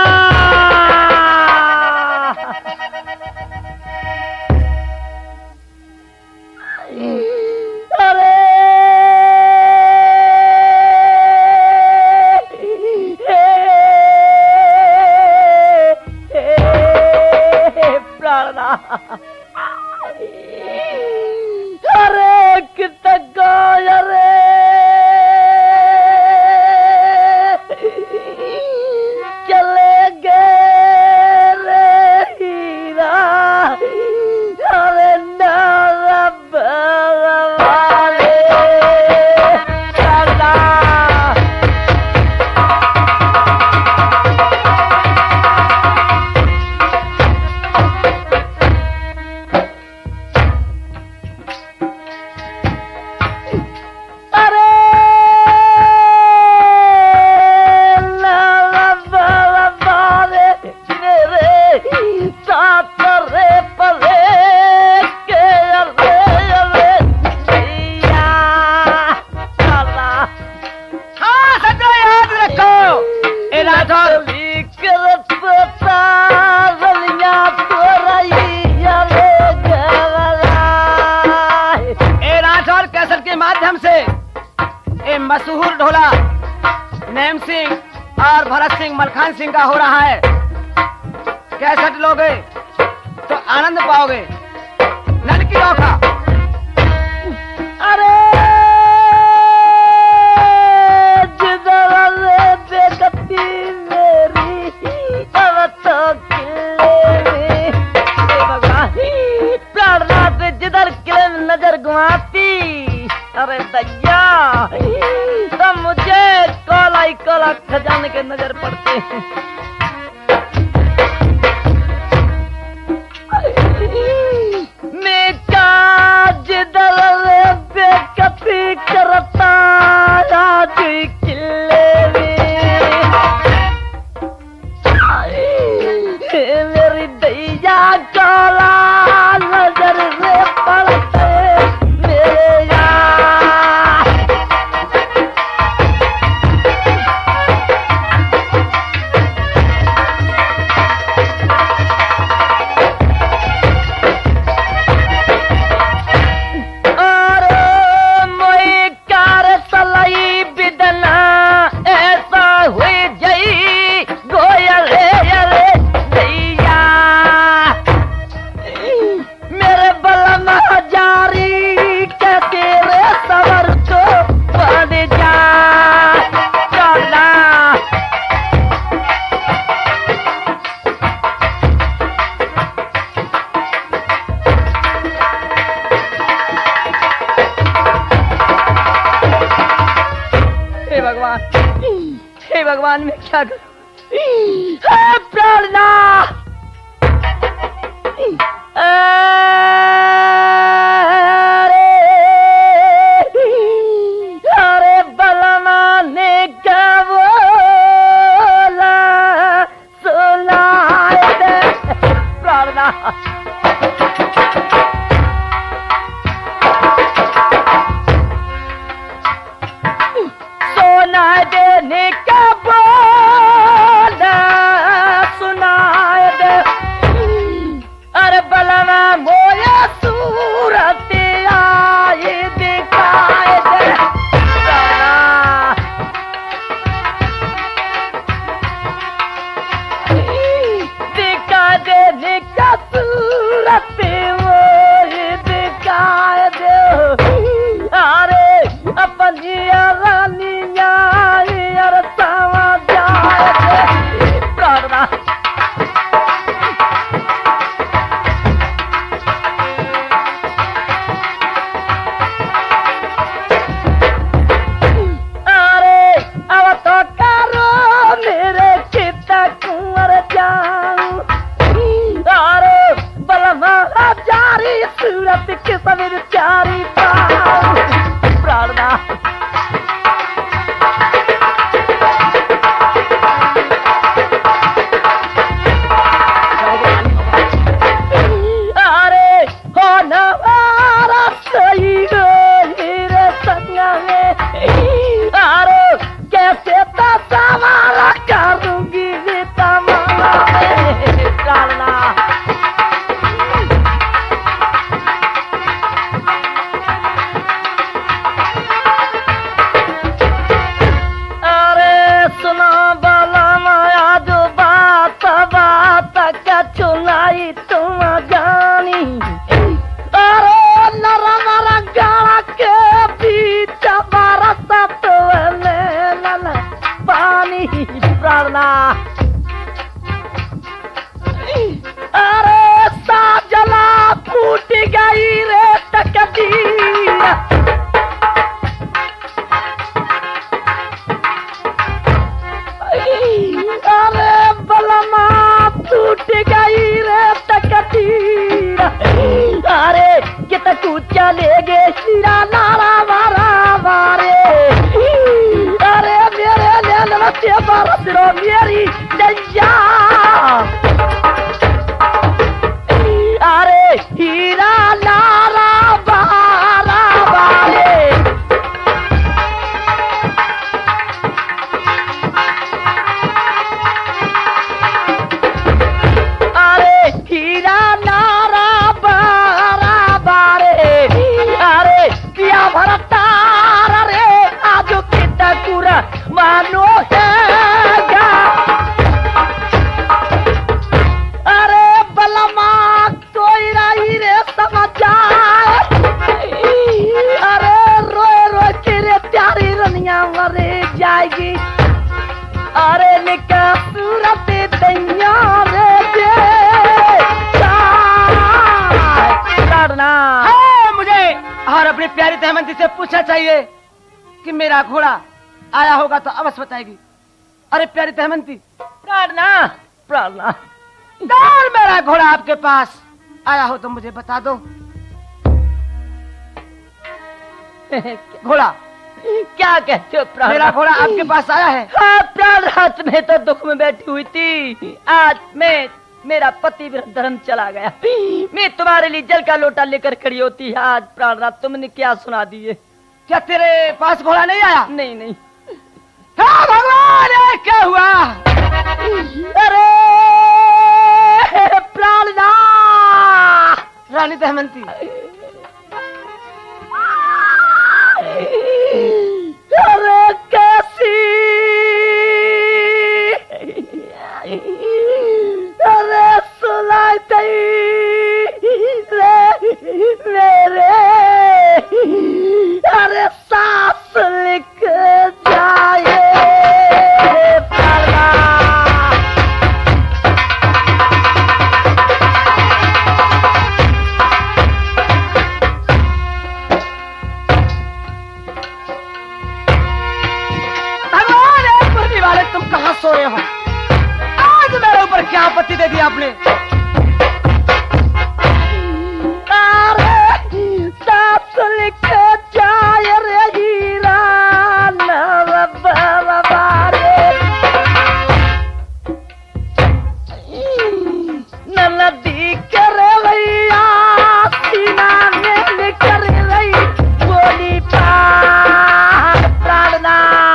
[SPEAKER 3] अरे प्रार्थना अरे कितक अरे चले गए रे हीरा अरे नरब वाले चला। मशहूर ढोला नेम सिंह और भरत सिंह मलखान सिंह का हो रहा है। कैसेट लोगे तो आनंद पाओगे। नलकी औखा अरे जिधर बेगती मेरी अब तो किले में भगवान प्रार्थना किधर किले में नजर घुमाती, अरे दैया तो मुझे कोला ही कोला खजाने के नजर पड़ते हैं। मैं का जिधर बेकती करता आज किले में, मेरी दैया कोला नजर से पड़ते मेरे यार। और मोई कार सलाई बिदना ऐसा हुई जई गोयल रे दैया, मेरे बलमा जारी के तेरे सवर को बन जा चला। हे भगवान, हे भगवान, मैं क्या करूं? हे प्राणना, अरे अरे बलमा ने क्या बोला सुनाए दे प्राणना। सोना देने का बोला सुनाए दे, अरे बलमा मोया सूरत आई दिखाए दे प्राणा। दिखा देने का सूरत मोय दिखाए दे, अरे अपनी रानिया यार सावा जाए दे प्राणा। अरे अब तो करो मेरे चिता कुंवर जाऊं, अरे बलमा जारी सूरत के सवेर चारी पाऊं प्राणना। अरे हो नवारा सही हो हीरे संगा में, अरे कैसे तो सवारा करूंगी तमारा प्राणना। अरे सुना बलमा आज बात बात का चुनाई तुम जानी, अरे नरम गाड़ा के बीच बरस तो ले पानी प्राणना। अरे साजला फूट गई रे तकदीर, अरे बलमा फूट गई रे तकदीर, अरे कित कूचा ले गे शीरा नारा मारा मारे, अरे मेरे लेल रस्ते बरस रो मेरी दैया, अरे हीरा नारा बारा बारे। अरे हीरा नारा बारा बारे,
[SPEAKER 2] और अपनी प्यारी दमयंती से पूछना चाहिए कि मेरा घोड़ा आया होगा तो अवश्य बताएगी। अरे प्यारी दमयंती,
[SPEAKER 3] प्रार्थना प्रार्थना
[SPEAKER 2] अगर मेरा घोड़ा आपके पास आया हो तो मुझे बता दो। घोड़ा
[SPEAKER 3] क्या कहते हो प्रार्थना?
[SPEAKER 2] मेरा घोड़ा आपके पास आया है?
[SPEAKER 3] हाँ प्रार्थना, तुम्हें तो दुख में बैठी हुई थी। आज मैं मेरा पति धर्म चला गया, मैं तुम्हारे लिए जल का लोटा लेकर खड़ी होती। आज प्रार्थना तुमने क्या सुना दिए?
[SPEAKER 2] क्या तेरे पास घोड़ा नहीं आया?
[SPEAKER 3] नहीं नहीं।
[SPEAKER 2] हाँ भगवान, ये क्या हुआ?
[SPEAKER 3] अरे प्रार्थना,
[SPEAKER 2] रानी दमयंती,
[SPEAKER 3] अरे कैसी, अरे सुनाई रे मेरे, अरे सांस लिख जाए प्रार्थना।
[SPEAKER 2] तुम कहाँ सोए हो? आज मेरे ऊपर क्या आपत्ति दे दी आपने?
[SPEAKER 3] सांस लिख जाए रे हीरा नदी करे भैया सीना में निकर रही बोली पार प्रार्थना।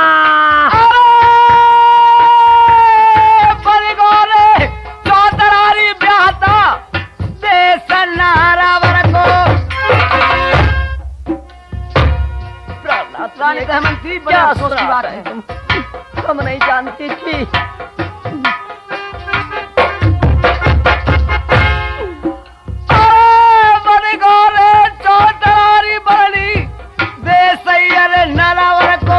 [SPEAKER 2] रानी दमयंती, बड़ी अफसोस की बात है,
[SPEAKER 3] हम नहीं जानती थी।
[SPEAKER 2] बड़ी गोरे चौधरी बड़ी दे सैयर नलावर को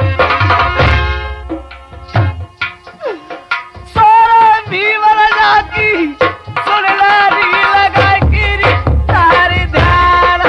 [SPEAKER 2] सोरे भीवर जाकी सुन लारी लगा गिरी तारी ध्यान।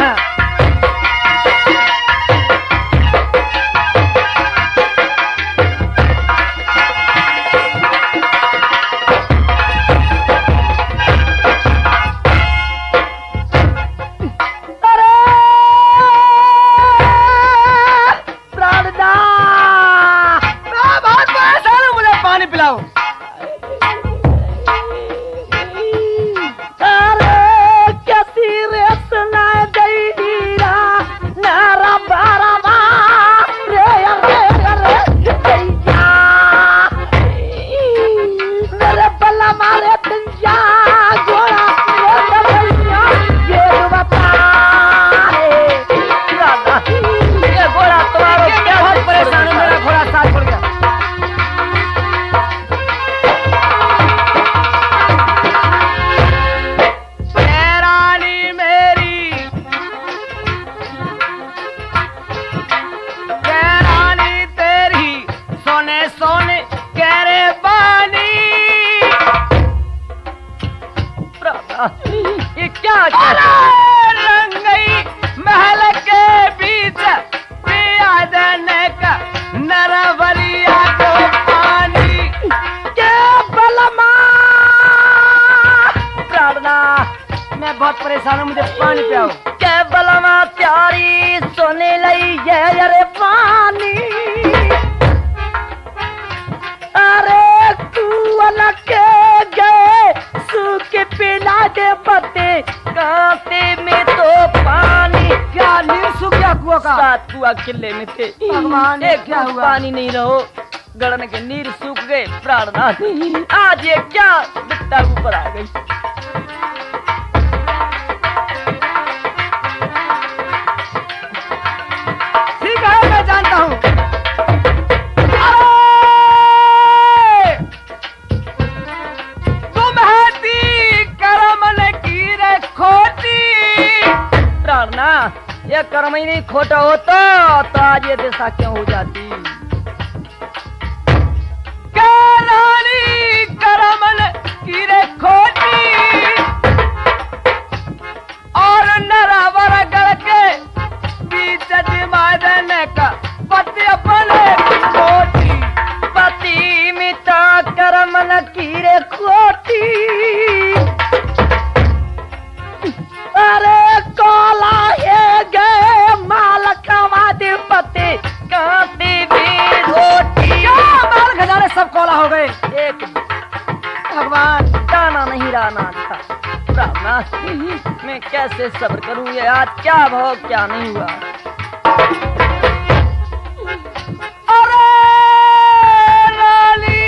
[SPEAKER 3] ये क्या
[SPEAKER 2] रंगई महल के बीच पिया देने का नरवलिया को पानी
[SPEAKER 3] के बलमा प्रार्थना।
[SPEAKER 2] मैं बहुत परेशान हूँ, मुझे पानी पिलाओ।
[SPEAKER 3] के बलमा प्यारी सोने लई ये अरे पानी, अरे तू अलग के गए सूखे पिला दे पत्ते कांटे में तो पानी।
[SPEAKER 2] क्या नीर सूख गया कुआ का?
[SPEAKER 3] सात कुआ किले में थे,
[SPEAKER 2] भगवान,
[SPEAKER 3] एक
[SPEAKER 2] क्या हुआ?
[SPEAKER 3] पानी नहीं रहो, गड़न के नीर सूख गए प्रार्थना। आज ये क्या बिट्टा ऊपर आ गई।
[SPEAKER 2] ठीक है, मैं जानता हूँ। तुम हैती करमन की रे खोटी
[SPEAKER 3] प्रार्थना, ये कर्म ही नहीं खोटा होता तो आज ये दिशा क्यों हो जाती।
[SPEAKER 2] रानी करमन की रे खोटी और नरावर गढ़ के
[SPEAKER 3] कैसे सब्र करूं, ये आज क्या भाव क्या नहीं हुआ।
[SPEAKER 2] अरे रानी,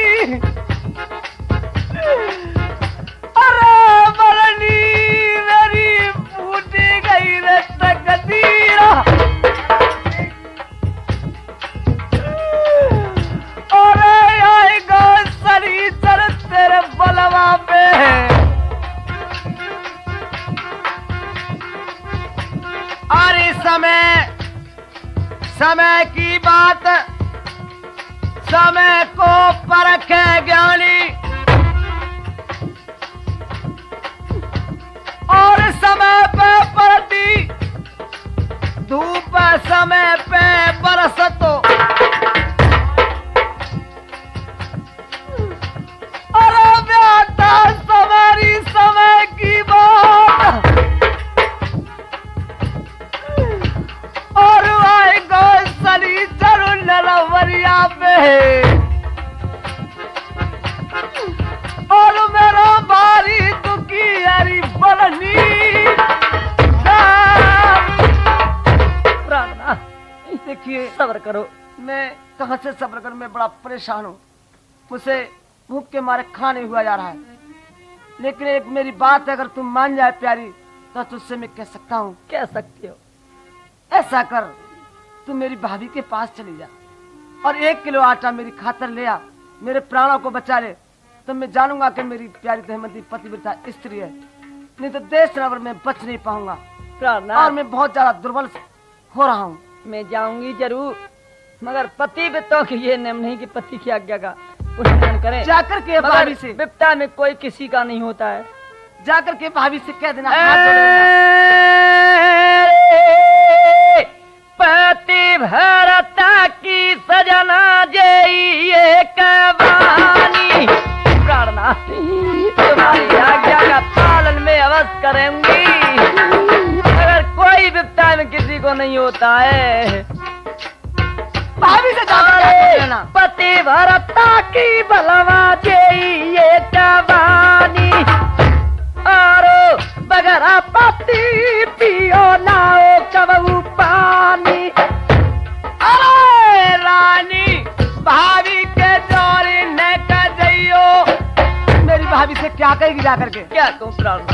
[SPEAKER 2] अरे बरनी मेरी फूटी गई रे तकदीरा। अरे आएगा शरीर तेरे बलवा पे, अरे समय समय की बात समय को परखे ज्ञानी, और समय पे पड़ती धूप समय पे बरस तो, अरे बेटा सवारी समय की बात, और आएगा सनी चरुण नरवरिया पे, और मेरा भारी दुखी हरी बलनी।
[SPEAKER 3] प्रार्थना
[SPEAKER 2] देखिए
[SPEAKER 3] सब्र करो।
[SPEAKER 2] मैं कहाँ से सब्र करूं, मैं बड़ा परेशान हूँ, मुझसे भूख के मारे खाना नहीं हुआ जा रहा है। लेकिन एक मेरी बात है, अगर तुम मान जाए प्यारी तो तुझसे मैं कह सकता हूँ।
[SPEAKER 3] कह सकती हो।
[SPEAKER 2] ऐसा कर, तू मेरी भाभी के पास चली जा और एक किलो आटा मेरी खातर ले आ, मेरे प्राणों को बचा ले, तो मैं जानूंगा कि मेरी प्यारी दहमती पतिव्रता स्त्री है। नहीं तो देश नगर में बच नहीं पाऊंगा,
[SPEAKER 3] प्रार्थना
[SPEAKER 2] और मैं बहुत ज्यादा दुर्बल हो रहा हूँ।
[SPEAKER 3] मैं जाऊंगी जरूर, मगर पति वित्तों की ये नियम नहीं कि पति की आज्ञा का उल्लंघन करें।
[SPEAKER 2] जाकर के
[SPEAKER 3] मगर
[SPEAKER 2] भाभी से,
[SPEAKER 3] विपदा में कोई किसी का नहीं होता है।
[SPEAKER 2] जाकर के भाभी से कह देना, हाथ जोड़ देना।
[SPEAKER 3] पति भरता की सजना जय कवानी, प्रार्थना तुम्हारी आज्ञा का पालन में अवश्य करूंगी। अगर कोई विपदा में किसी को नहीं होता है,
[SPEAKER 2] भाभी से जाकर
[SPEAKER 3] पति भरता की बलवा जय कवानी, और बगरा पति पियो नाओ कबू पानी।
[SPEAKER 2] अरे रानी भाभी के जोरी न कर जइयो, मेरी भाभी से क्या कहेगी जाकर के?
[SPEAKER 3] क्या कहूँ प्रार्थना,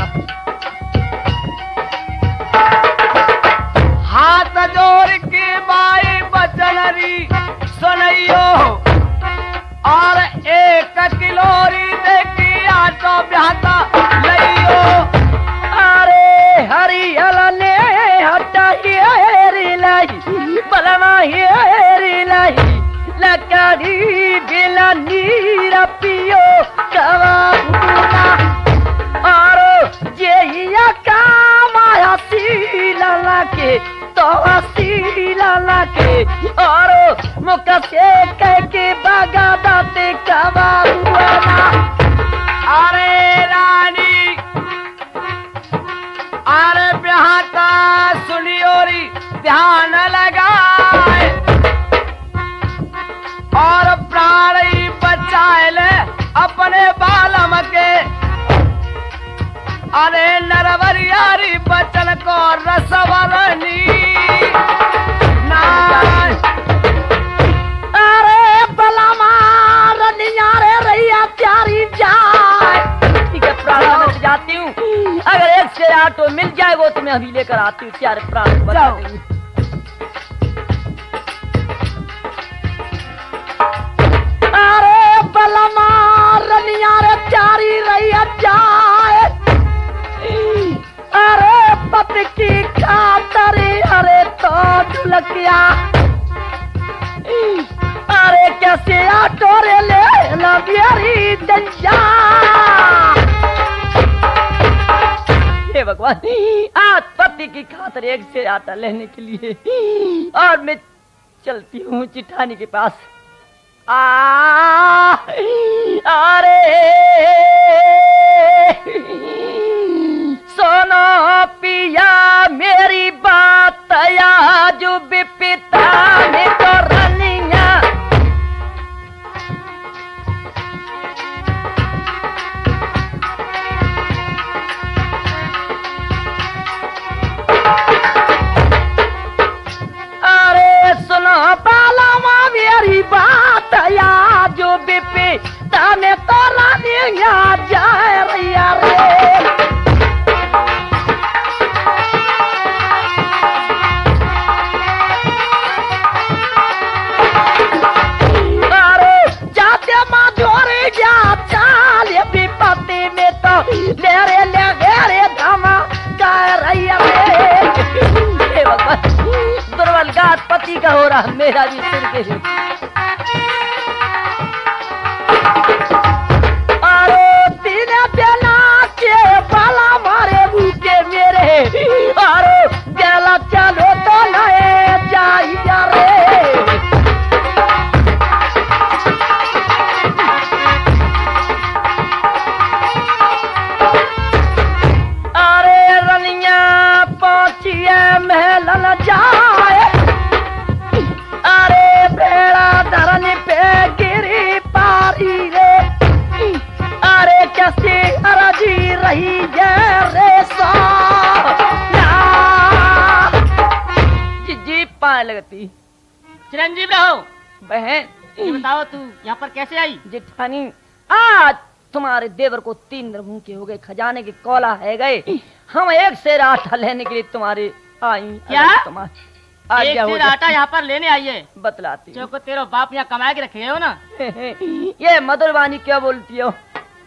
[SPEAKER 2] हाथ जोड़ के बाई बचनरी सुनइयो, और एक किलोरी देखी आटो ब्याहता लइयो।
[SPEAKER 3] अरे हरियल ने हटा हेरी लाई बलवा हेरी लाई, लकड़ी बिना नीर पियो कवाना, और जेहिया काम आया सीला के तो सीला के, और मुख से कह के बागा दाते कवाना।
[SPEAKER 2] अरे रानी, अरे ब्याहता सुनियोरी ध्यान लगाए, और प्राण ही बचाए ले अपने बालम के। अरे नरवरियारी बचन को रसवरनी ना,
[SPEAKER 3] अरे बलमा रनिया रे रैया प्यारी जाए। ठीक है प्राण, मैं जाती हूँ, अगर एक से आटो मिल जाए वो तो मैं अभी लेकर आती हूँ। प्यारे प्राण
[SPEAKER 2] जाओ।
[SPEAKER 3] अरे बलमा रनिया रे प्यारी रैया जाए, अरे पति की खातर अरे तो ढुलकिया, अरे कैसे आटो रे ले ना बिहारी दंजा। हे भगवान, आज पति की खातर एक से आटा लेने के लिए, और मैं चलती हूँ चिठानी के पास। आ अरे सोनो पिया मेरी बात या जो बिपिता ने तो रनिया, माटी का हो रहा मेरा भी सिर के जो अरे तीन बेला के बाला मारे भूखे मेरे अरे गेला चलो तो नए जाइया रे अरे रनिया पहुंचिए महल न जाए अरे बेड़ा धरनी पे गिरी पारी रे अरे कैसी अरजी रही है रे सा जी पाए लगती
[SPEAKER 1] चिरंजीव रहो।
[SPEAKER 3] बहन
[SPEAKER 1] ये बताओ तू यहाँ पर कैसे आई?
[SPEAKER 3] जेठानी आज तुम्हारे देवर को तीन दिन भूखे हो गए, खजाने की कोला है गए, हम एक शेर आटा लेने के लिए तुम्हारे आई।
[SPEAKER 1] क्या?
[SPEAKER 3] तुम्हारे
[SPEAKER 1] एक शेर आटा यहाँ पर लेने आई है?
[SPEAKER 3] बतलाती हूँ।
[SPEAKER 1] चौको तेरे बाप यहाँ कमा के रखे हो ना।
[SPEAKER 3] ये मधुरवाणी क्या बोलती हो?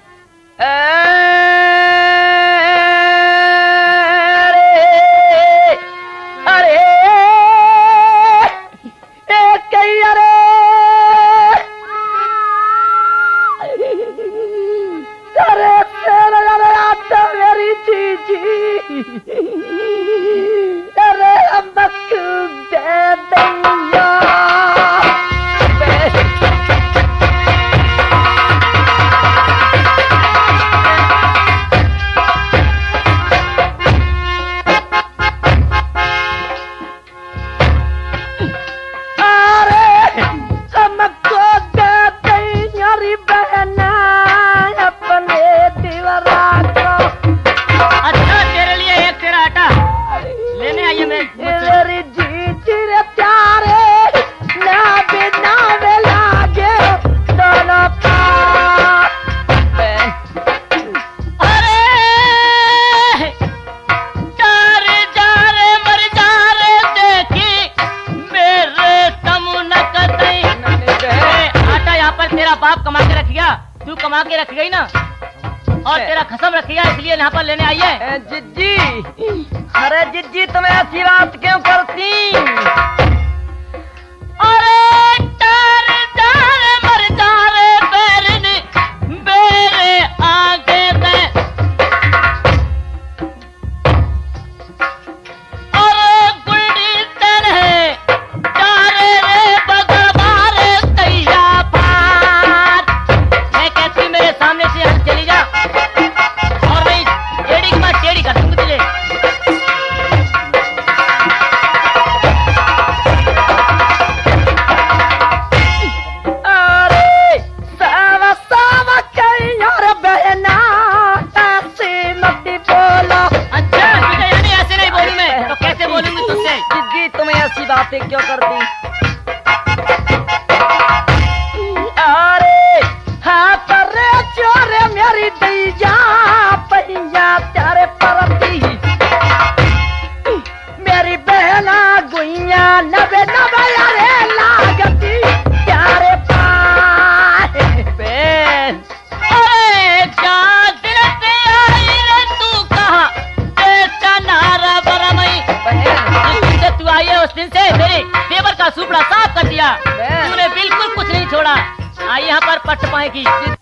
[SPEAKER 3] अरे अरे एक कहीं अरे अरे तेरे अरे आटा मेरी चीजी अरे अम्मक दे दैया
[SPEAKER 1] बाप कमा के रखिया, तू कमा के रख गई ना और तेरा खसम रखिया इसलिए यहाँ पर लेने आई है।
[SPEAKER 3] जिज्जी अरे जिज्जी तुम्हें ऐसी बात क्यों करती?
[SPEAKER 1] अरे डर डर मर जा रे बेरनी मेरे आगे दे अरे गुल्डी तेरे डारे रे बगबारे तैया पार मैं कहती मेरे सामने से यहाँ चली जा और मैं टेढ़ी के बाद टेढ़ी कर दूंगी तुझे।
[SPEAKER 3] बातें क्यों करती? अरे हाँ करे चोरे मेरी दैया पहिया तेरे परती मेरी बहना गुइया नबे नबे अरे लागती तेरे पाए बहन।
[SPEAKER 1] अरे क्या दिल से आई रे तू कहा ऐसा नारा बरमई बहन तू आई है उस दिन से मेरे देवर का सुपड़ा साफ कर दिया, तूने बिल्कुल कुछ नहीं छोड़ा। आई यहाँ पर पट पाएगी।